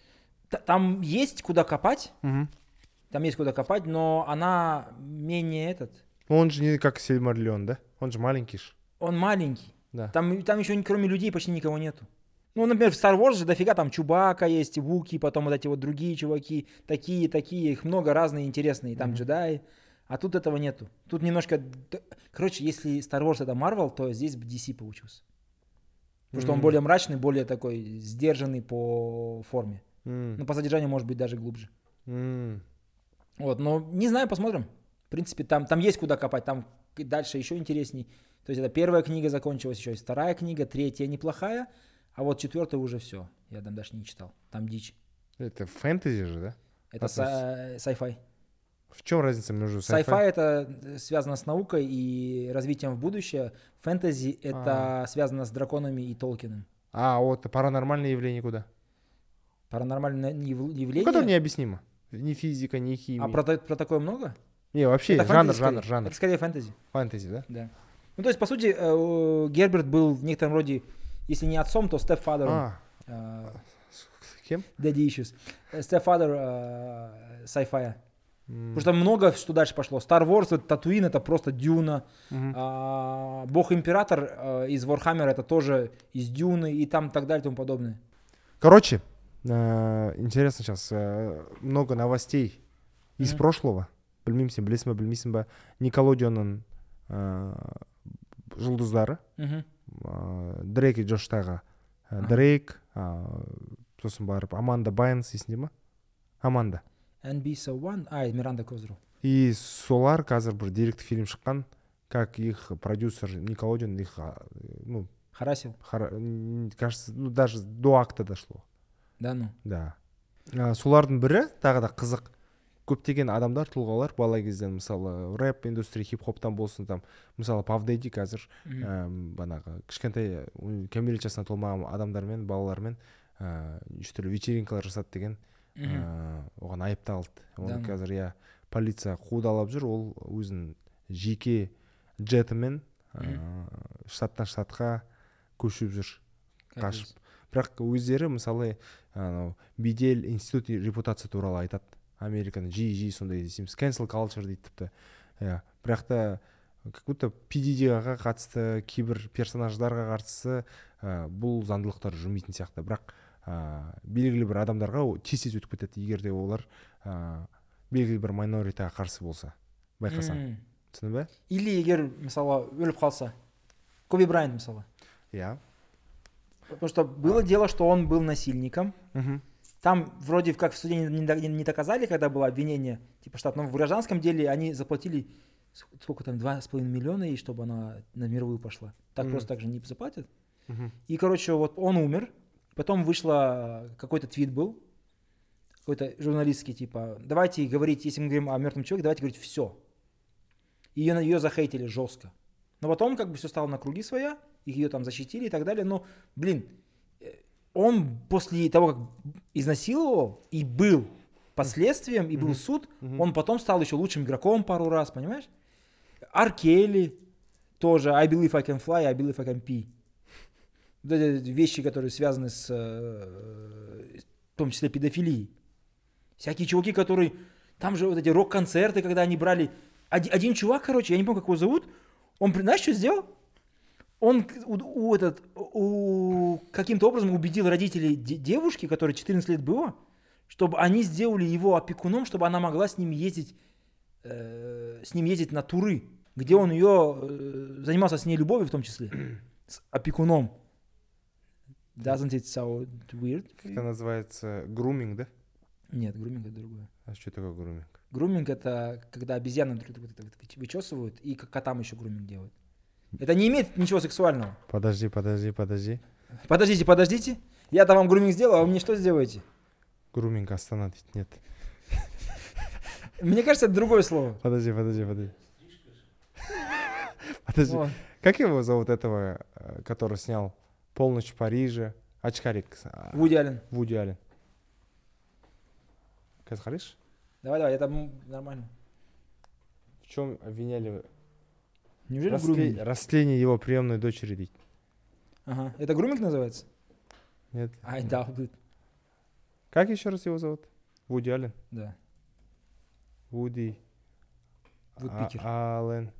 Т- Там есть куда копать, Мгм. там есть куда копать, но она менее этот. Ну, он же не как Сильмариллион, да? Он же маленький ж. Он маленький. Да. Там, там еще кроме людей почти никого нету. Ну, например, в Star Wars же дофига там Чубака есть, Вуки, потом вот эти вот другие чуваки, такие, такие, их много разные интересные, там Мгм. джедаи. А тут этого нету. Тут немножко... д- Короче, если Star Wars это Marvel, то здесь бы ди си получился. Потому что он М. более мрачный, более такой сдержанный по форме. М. Ну, по содержанию может быть даже глубже. М. Вот, но не знаю, посмотрим. В принципе, там, там есть куда копать, там и дальше еще интересней. То есть это первая книга закончилась, еще есть вторая книга, третья неплохая, а вот четвертая уже все. Я там даже не читал. Там дичь. Это фэнтези же, да? Это А, то са- sci-fi. В чем разница между Sci-fi sci-fi? это э, связано с наукой и развитием в будущее. Фэнтези это связано с драконами и Толкином. А, вот паранормальные явления куда? Паранормальное яв- Ну, явление. которое необъяснимо. Ни физика, ни химия. А про, та- про такое много? Не, вообще, Это жанр, фэнтези жанр, скорее. жанр. Это скорее фэнтези. Фэнтези, да? Да. Ну, то есть, по сути, э, Герберт был в некотором роде, если не отцом, то степфадером. А, э, с кем? Daddy issues. Э, Степфадер э, sci-fi. М. Потому что много что дальше пошло. Star Wars, это Татуин, это просто Дюна. Мгм. А, Бог-император э, из Warhammer, это тоже из Дюны и там так далее и тому подобное. Короче, э, интересно сейчас. э, Много новостей из Мгм. прошлого. Білмеймін, білесің бе, білмейсің бе, Никелодеонның э, жұлдыздары. Мгм. э, Дрейк и Джоштағы. э, Ага. Дрейк, э, сосын барып, Аманда Байнс есіңде ма? Аманда. эн би си один, ай, Миранда Козыру. И солар қазір бір деректі фильм шыққан, как их продюсер Никелодеон их, а, ну, Харасил. хара- м, кажется, ну, даже до акта дошло. Да, ну. Да. Ә, солардың бірі тағы да қызық, көптеген адамдар, тұлғалар бала кезден мысалы рэп индустрия, хип-хоптан болсын, там мысалы Павдейди қазір Мгм. ә, банағы кішкентай ы, кәмелет жасына толмаған адамдармен, балалармен ә, неше түрлі вечеринкалар жасады деген Мгм. ә, оған айыпталды. Оны Да. қазір иә полиция қудалап жүр. Ол өзінің жеке джетімен ә, штаттан штатқа көшіп жүр, Как қашып. есть. Бірақ өздері мысалы анау бедел институт репутация туралы айтады. Американы жиі жиі сондай десеміз cancel culture дейді тіпті. Иә. Бірақ та как будто пидидиға қатысты кейбір персонаждарға қатысты ә, бұл заңдылықтар жүрмейтін сияқты. Бірақ ә, белгілі бір адамдарға ол тез тез өтіп кетеді, егер де олар ә, белгілі бір майноритаға қарсы болса. Байқасаң. М. Түсіндің бе? Или егер, мысалы, өліп қалса. Коби Брайант, мысалы. Иә. Потому что было дело, что он был насильником. Мгм. Там вроде как в суде не, не- не доказали, когда было обвинение, типа штат, но в гражданском деле они заплатили ск- сколько там, два с половиной миллиона, ей, чтобы она на мировую пошла. Так Мгм. просто так же не заплатят. Мгм. И, короче, вот он умер, потом вышло, какой-то твит был, какой-то журналистский, типа, давайте говорить, если мы говорим о мертвом человеке, давайте говорить все. И ее, ее захейтили жестко. Но потом как бы все стало на круги своя, их ее там защитили и так далее. Но, блин, э, он после того, как изнасиловал и был последствием, и был Мгм. суд, Мгм. он потом стал еще лучшим игроком пару раз, понимаешь? Ар Келли тоже I believe I can fly, I believe I can pee. Вот эти вещи, которые связаны с, э, в том числе, педофилией. Всякие чуваки, которые Там же вот эти рок-концерты, когда они брали. Один, один чувак, короче, я не помню, как его зовут, он, знаешь, что сделал? Он у, у, этот, у, каким-то образом убедил родителей де- девушки, которой четырнадцать лет было, чтобы они сделали его опекуном, чтобы она могла с ним ездить, э, с ним ездить на туры, где он ее э, занимался с ней любовью в том числе, с опекуном. Doesn't it sound weird? Как это называется? Груминг, да? Нет, груминг это другое. А что такое груминг? Груминг это когда обезьяны друг друга вычесывают и к котам еще груминг делают. Это не имеет ничего сексуального. Подожди, подожди, подожди. Подождите, подождите. Я-то вам груминг сделал, а вы мне что сделаете? Груминг Астана, нет. Мне кажется, это другое слово. Подожди, подожди, подожди. Подожди. Вот. Как его зовут этого, который снял «Полночь в Париже»? Очкарик. Вуди Аллен. Вуди Аллен. Казахариш? Давай, давай, это м, нормально. В чем обвиняли Неужели растле- груминг? растление его приемной дочери? Дейді? Ага. Это груминг называется? Нет. I doubt it. Как еще раз его зовут? Вуди Аллен. Да. Вуди Вудпикер. А- Аллен.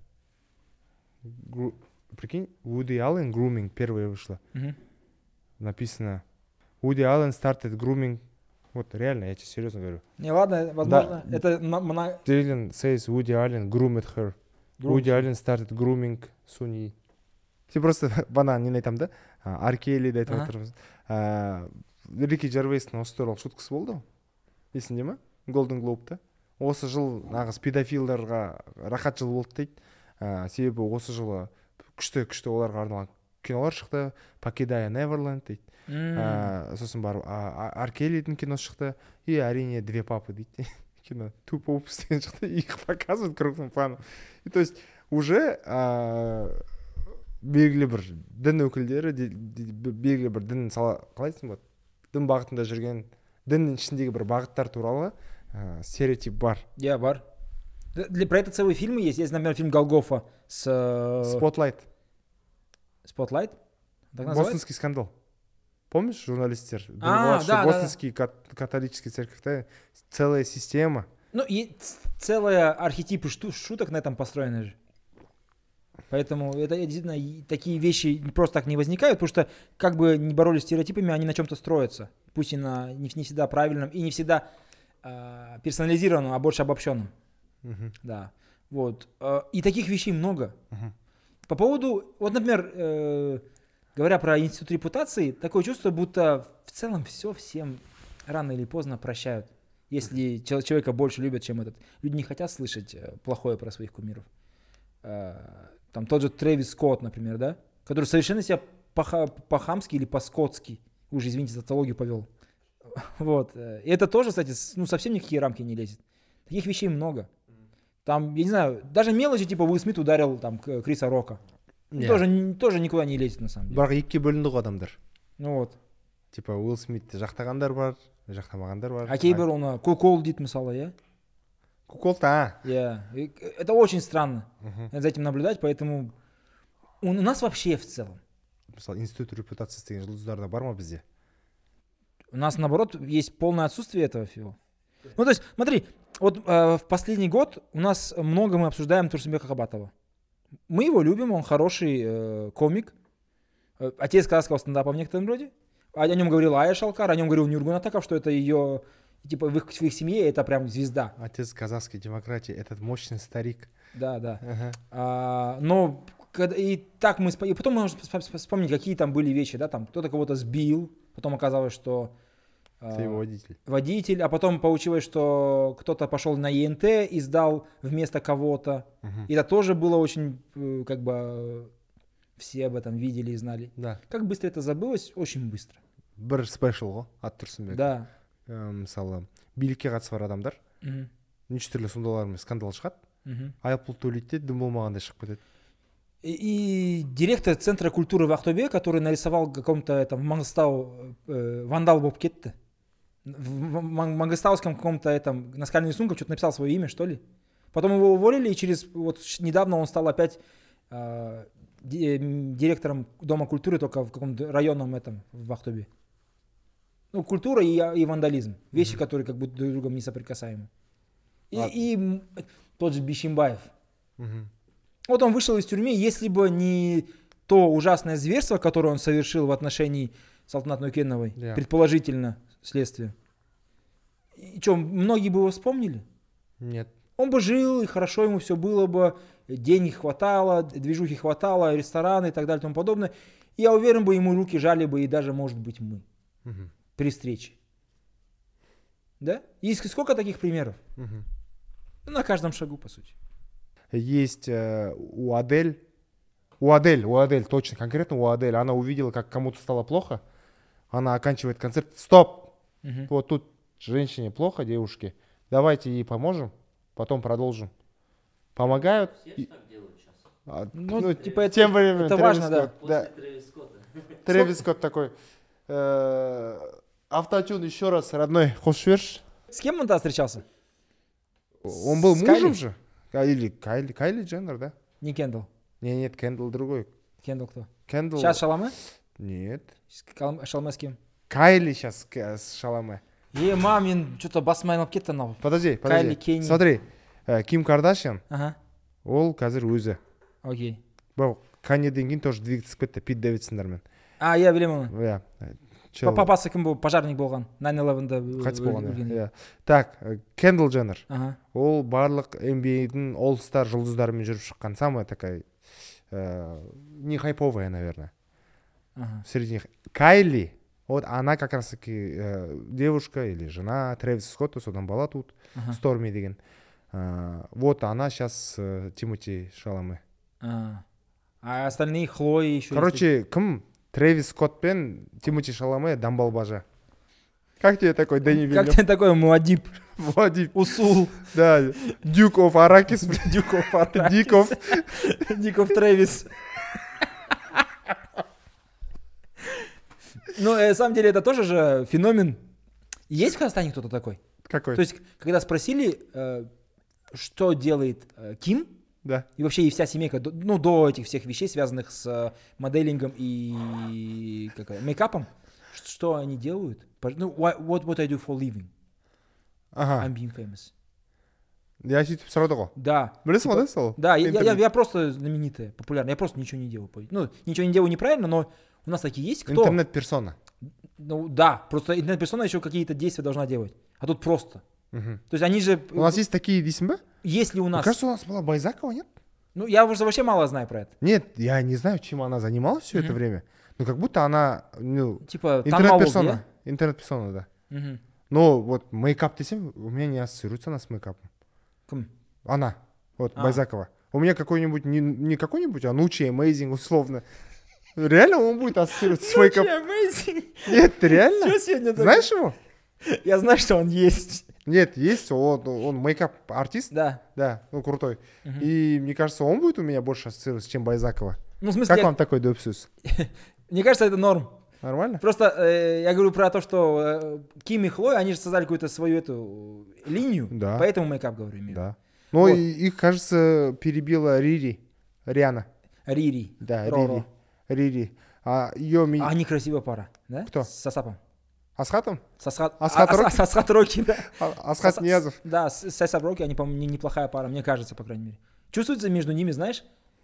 Гру- Прикинь, Вуди Аллен груминг первая вышла. Мгм. Написано Вуди Аллен started grooming. Вот реально, я тебе серьезно говорю. Не, ладно, возможно, это на- на- Dylan says Woody Allen groomed her. Groomed. Woody Allen started grooming Суни. Сен просто банан не айтамын да? Аркели да айтып Ага. отырмыз. А, Рики Джервейстің осы туралы шуткасы болды ғой. Есіңде ма? Golden Globe'да. Осы жыл нағыз педофилдарға рахат жыл болды дейді. А, себебі осы жылы күшті күшті оларға арналған кинолар шықты. Покидая Неверленд дейді. М. А, сосын барып Аркелидің киносы шықты. И әрине Две папы дейді. Кино тупо упс деген шықты. Их показывают крупным планом. И то есть уже а, белгілі бір дін өкілдері де- де- белгілі бір дін сала қалай айтсам болады, дін бағытында жүрген діннің ішіндегі бір бағыттар туралы а, стереотип бар. Я бар. Д- Для, про это целые фильмы есть. Есть, например, фильм Голгофа с э, Спотлайт. Spotlight. Так называется? Бостонский скандал. Помнишь, журналистер? А, Думают, что да, да, да. Бостонский кат- католический церковь, да, целая система. Ну, и ц- целая архетипы шту- шуток на этом построены же. Поэтому это действительно и такие вещи просто так не возникают, потому что как бы ни боролись с стереотипами, они на чем-то строятся. Пусть и на не, не всегда правильном, и не всегда э, персонализированном, а больше обобщенном. Мгм. Да. Вот. Э, И таких вещей много. Мгм. По поводу, вот, например, э, говоря про институт репутации, такое чувство, будто в целом все всем рано или поздно прощают. Если чел- человека больше любят, чем этот. Люди не хотят слышать э, плохое про своих кумиров. Э, Там тот же Трэвис Скотт, например, да? Который совершенно себя поха- по-хамски или по-скотски, уже, извините, за тавтологию повел. Вот. э, И это тоже, кстати, с- ну, совсем никакие рамки не лезет. Таких вещей много. Там, я не знаю, даже мелочи, типа Уилл Смит ударил там К- Криса Рока. Иә. Тоже, н- тоже никуда не лезет, на самом деле. Бірақ екіге бөлінді ғой адамдар. Ну вот. Типа Уилл Смитті жақтағандар бар, жақтамағандар бар. А кейбір оны кол дейді мысалы, иә? Куколта, а. Иә. И это очень странно Мгм. за этим наблюдать, поэтому у у нас вообще в целом, Мысалы, институт репутациясы деген жұлдыздарда бар ма бізде? у нас наоборот есть полное отсутствие этого всего. Ну то есть, смотри, вот э, в последний год у нас много мы обсуждаем Турсунбека Кабатова. Мы его любим, он хороший э, комик, э, отец казахского стендапа в некотором роде. О, о нем говорил Ая Шалкар, о нем говорил Нюргун Атаков, что это ее, типа в их, в их семье это прям звезда. Отец казахской демократии, этот мощный старик. Да, да. Ага. А, но когда- и так мы спо- и потом мы можем спо- спо- вспомнить, какие там были вещи, да, там кто-то кого-то сбил, потом оказалось, что а, Ты его водитель. водитель, а потом получилось, что кто-то пошел на Е Н Т и сдал вместо кого-то. Мгм. И это тоже было очень, э, как бы, э, все об этом видели и знали. Да. Как быстро это забылось? Очень быстро. Бір спешл ғой, ат тұрсынбек. Да. Ә, мысалы, билікке қатысы бар адамдар, Мгм. неше түрлі сондалармен скандал шығады, Мгм. айыппұл төлейді де, дым болмағандай шығып кетеді. И, и директор Центра культуры в Ахтубе, который нарисовал каком-то этом в Мангыстау э, вандал болып кетті. В в Ман- Мангыстауском каком-то этом наскальном рисунке что-то написал свое имя, что ли. Потом его уволили, и через вот ш- недавно он стал опять э, ди- м, директором Дома культуры, только в каком-то районном этом в Ахтубе. Ну, культура и, и вандализм. Вещи, которые как будто друг с другом не соприкасаемы. И, А- и м, тот же Бишимбаев. Мгм. Вот он вышел из тюрьмы, если бы не то ужасное зверство, которое он совершил в отношении Салтанат Нуркеновой, Да. предположительно, следствие. И что, многие бы его вспомнили? Нет. Он бы жил, и хорошо ему все было бы, денег хватало, движухи хватало, рестораны и так далее и тому подобное. И я уверен бы, ему руки жали бы, и даже, может быть, мы Мгм. при встрече. Да? Есть сколько таких примеров? Мгм. Ну, на каждом шагу, по сути. Есть э, у Адель, у Адель, у Адель, точно, конкретно у Адель, она увидела, как кому-то стало плохо, она оканчивает концерт, стоп, Мгм. вот тут женщине плохо, девушке, давайте ей поможем, потом продолжим. Помогают. Все и- ж так делают сейчас. а, Ну, ну, типа, это- тем временем это Трэвис важно, да. Скотт, После да, Трэвис Скотта. Трэвис Скотт такой, э, автотюн еще раз, родной, хочешь веришь? С кем он тогда встречался? Он был С мужем Кайли? же? А, Или Кайли, Кайли Дженнер, да? Не Кендалл. Не, нет, Кендалл другой. Кендалл кто? Кендалл. Сейчас Шаламе? Нет. С Кал- Шаламе с кем? Кайли сейчас с Шаламе. Е, мамин, что-то басмайлап кетті анау. Подожди, Кайли, подожди. Кенни. Смотри, э, Ким Кардашьян, Ага, ол қазір өзі. окей. Бұл Каньеден кейін тоже двигаться кетті Пит Дэвидсондармен. А, я білемін оны. Иә. Чел- Папасы кім бұл? Пожарник болған. найн элевенде қайтыс болған. иә, өлген. иә. Так, э, Кендалл Дженнер. Ага. Ол барлық эн би эйдің All Star жұлдыздарымен жүріп шыққан. Самая такая, э, не хайповая, наверное. Ага. Среди них. Кайли, вот она как раз таки э, девушка или жена Трэвиса Скотта, содан бала тут, Ага. Сторми деген. Э, вот она сейчас э, Тимоти Шаламе. А. А остальные Хлои еще. Короче, кім? Трэвис Скотт пен Тимоти Шаламе дамбалбажа. Как тебе такой Дэнни Как Вильнев? тебе такой Муадиб? Владимир. Усул. Да, Дюк оф Аракис. Дюков. Диков. Диков Трэвис. Ну, э, на самом деле, это тоже же феномен. Есть в Казахстане кто-то такой? Какой? То есть, когда спросили, э, что делает э, Ким, Да. и вообще и вся семейка, до- ну, до этих всех вещей, связанных с э, моделингом и как, это, мейкапом, ш- что они делают? Пож- Ну, wha- what, what I do for living? Ага. I'm being famous. Я сөйтіп сұрады ғой. Да. Білесің ғой, Типа- да, сол? Да, я, я, Интернет. я просто знаменитая, популярная. Я просто ничего не делаю. по- Ну, ничего не делаю неправильно, но у нас такие есть. Кто? Интернет-персона. Ну, да, просто интернет-персона еще какие-то действия должна делать. А тут просто. Мгм. То есть они же... У нас есть такие, дейсің ба? Есть ли у Мне нас... кажется, у нас была Байзакова, нет? Ну, я уже вообще мало знаю про это. Нет, я не знаю, чем она занималась все это Мгм. время. Но как будто она, ну, Типа, интернет-персона. Интернет-персона, да. Мгм. Но вот мейкап десем, у меня не ассоциируется она с мейкапом. Кім? Она, вот, А. Байзакова. У меня какой-нибудь, не, не какой-нибудь, а Нучи, Amazing, условно. Реально он будет ассоциироваться с мейкапом? Amazing. Нет, ты реально? Чё сегодня такое? Знаешь его? Я знаю, что он есть. Нет, есть, он, он мейкап-артист, Да. да, ну крутой. Мгм. И мне кажется, он будет у меня больше ассоциироваться, чем Байзакова. Ну, в смысле, Как я- вам такой допсус? мне кажется, это норм. Нормально? Просто э, я говорю про то, что э, Ким и Хлоя, они же создали какую-то свою эту линию, Да. поэтому мейкап говорю. имею. Да. Ну, Вот. и их, кажется, перебила Рири. Риана. Рири. Да, Роро. Рири. Рири. А ее ми... А они красивая пара, да? Кто? С Асапом. Асхатом? С Асхат, Асхат а- Роки? Ас- с Асхат Роки, да. А- Асхат С- Ниязов. Да, с, с Асап Роки, они, по-моему, не- неплохая пара, мне кажется, по крайней мере. Чувствуется между ними, знаешь?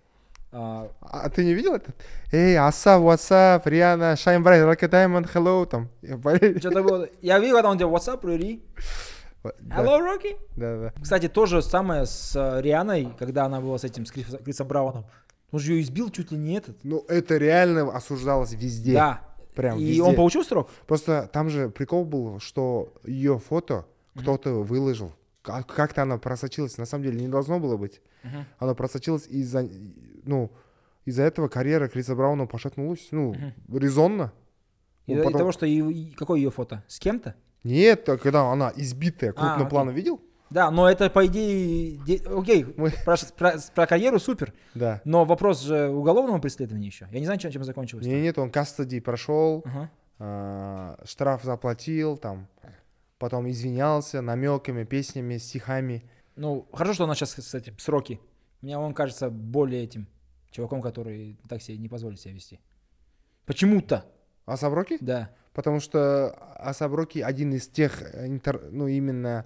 а, А ты не видел этот? Эй, Асап, WhatsApp, Риана, Shine Bright, Like a Diamond, Hello, там. Я болею. что-то было. Я видел, когда он делал WhatsApp, Рири. Да, Hello, Rocky. да, да. Кстати, то же самое с э, Рианой, когда она была с этим, с Крис- Крисом Брауном. Он же ее избил чуть ли не этот. Ну, это реально осуждалось везде. Да. Прям И везде. он получил срок? Просто там же прикол был, что ее фото кто-то выложил. Как- Как-то она просочилась. На самом деле не должно было быть. Она просочилась из-за, ну, из-за этого карьера Криса Брауна пошатнулась. Ну, резонно. Он Из-за потом- того, что и- и- какое ее фото? С кем-то? Нет, а когда она избитая, крупным окей. планом видел? Да, но это по идее, де- окей, Мы- про, про- про карьеру супер, Да. но вопрос же уголовного преследования еще. Я не знаю, чем, чем закончилось. Не, нет, он кастади прошел, Ага. а, штраф заплатил, там, потом извинялся намеками, песнями, стихами. Ну, хорошо, что она сейчас с этим, сроки. Мне он кажется более этим чуваком, который так себе не позволит себя вести. Почему-то, Асап Роки? да. Потому что Асап Роки один из тех, интер- ну, именно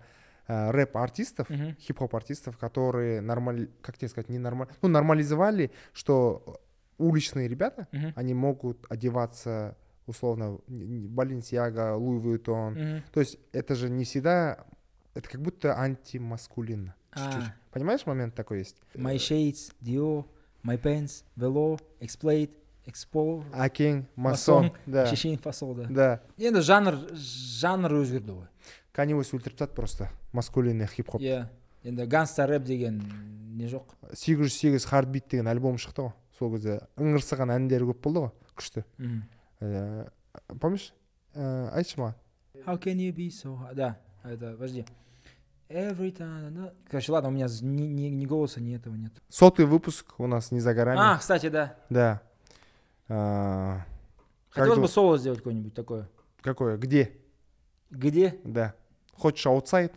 э, рэп-артистов, Мгм. хип-хоп-артистов, которые нормаль... как тебе сказать, не нормаль... ну, нормализовали, что уличные ребята, Мгм. они могут одеваться условно Balenciaga, Louis Vuitton. Мгм. То есть это же не всегда, это как будто антимаскулинно. Чуть-чуть. А, Понимаешь, момент такой есть? My Shades, Dior, My Pants, Velo, Explaid, Expo, Акинг, масон. Масон, Да. шешен фасол, да. Да. Енді жанр жанр өзгерді ғой. Kanye West өлтіріп тастады просто маскулинный хип-хоп. Иә. Енді ганста рэп деген не жоқ. сегіз жүз сегіз Heartbeat деген альбом шықты ғой. Сол кезде ыңырсыған әндері көп болды ғой. Күшті. Мгм. Э, Помнишь? Э, Айтшы маған. How can you be so hard? Да, это, подожди. Every time... да. Короче, ладно, у меня з- ни, ни, ни голоса, ни этого нет. Сотый выпуск у нас не за горами. А, кстати, да. Да. А, Хотелось как бы ду- соло сделать какое-нибудь такое. Какое? Где? Где? Да. Хочешь аутсайд?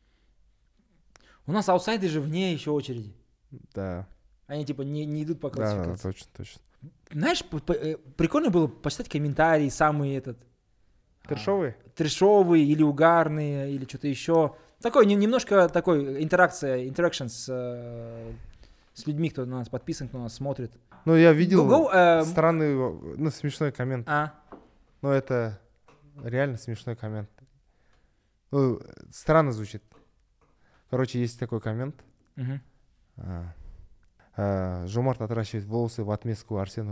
У нас аутсайды же вне еще очереди. Да. Они типа не, не идут по Да, да, классификации. точно, точно. Знаешь, п- п- э, прикольно было почитать комментарии, самые этот... а, Трешовые? трешовые или угарные, или что-то еще. Такой, не- немножко такой интеракция, интеракшн с, э, с людьми, кто на нас подписан, кто нас смотрит. Ну, я видел Go- go, э, странный, ну, смешной коммент. А, Но это реально смешной коммент. Ну, странно звучит. Короче, есть такой коммент. мгм. А, а, Жомарт отращивает волосы в отместку Арсену.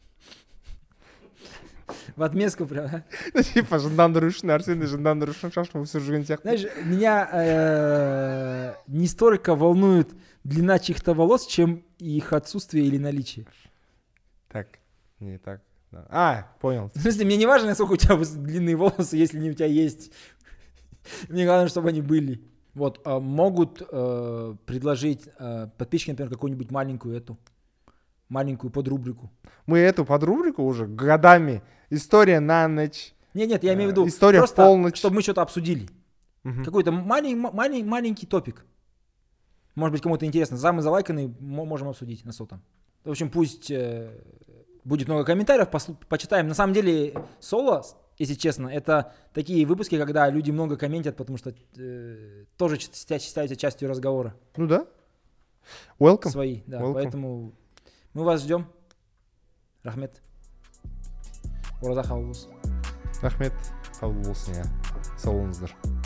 В отместку прям. да? Ну, типа, жындандыру үшін Арсенді жындандыру үшін шашын өсіріп жүрген сияқты. Знаешь, меня э, не столько волнует длина чьих-то волос, чем их отсутствие или наличие. Так, не так. Да. А, понял. В смысле, мне не важно, насколько у тебя выс- длинные волосы, если они у тебя есть. Мне главное, чтобы они были. Вот, а могут э, предложить э, подписчики, например, какую-нибудь маленькую эту, маленькую подрубрику. Мы эту подрубрику уже годами. История на ночь. Нет, нет, я имею в Э, виду история в просто, полночь. чтобы мы что-то обсудили. Мгм. Какой-то малень- ма- малень- маленький топик. Может быть, кому-то интересно. Замы залайканы, мо- можем обсудить на сотом. В общем, пусть э, будет много комментариев, послу- почитаем. На самом деле, соло, с- если честно, это такие выпуски, когда люди много комментят, потому что э, тоже чит- ста- считаются частью разговора. Ну да. Welcome. Свои, да. Welcome. Поэтому мы вас ждем. Рахмет. Ораза қабыл болсын. Рахмет. Қабыл болсын, иә. Сау болыңыздар.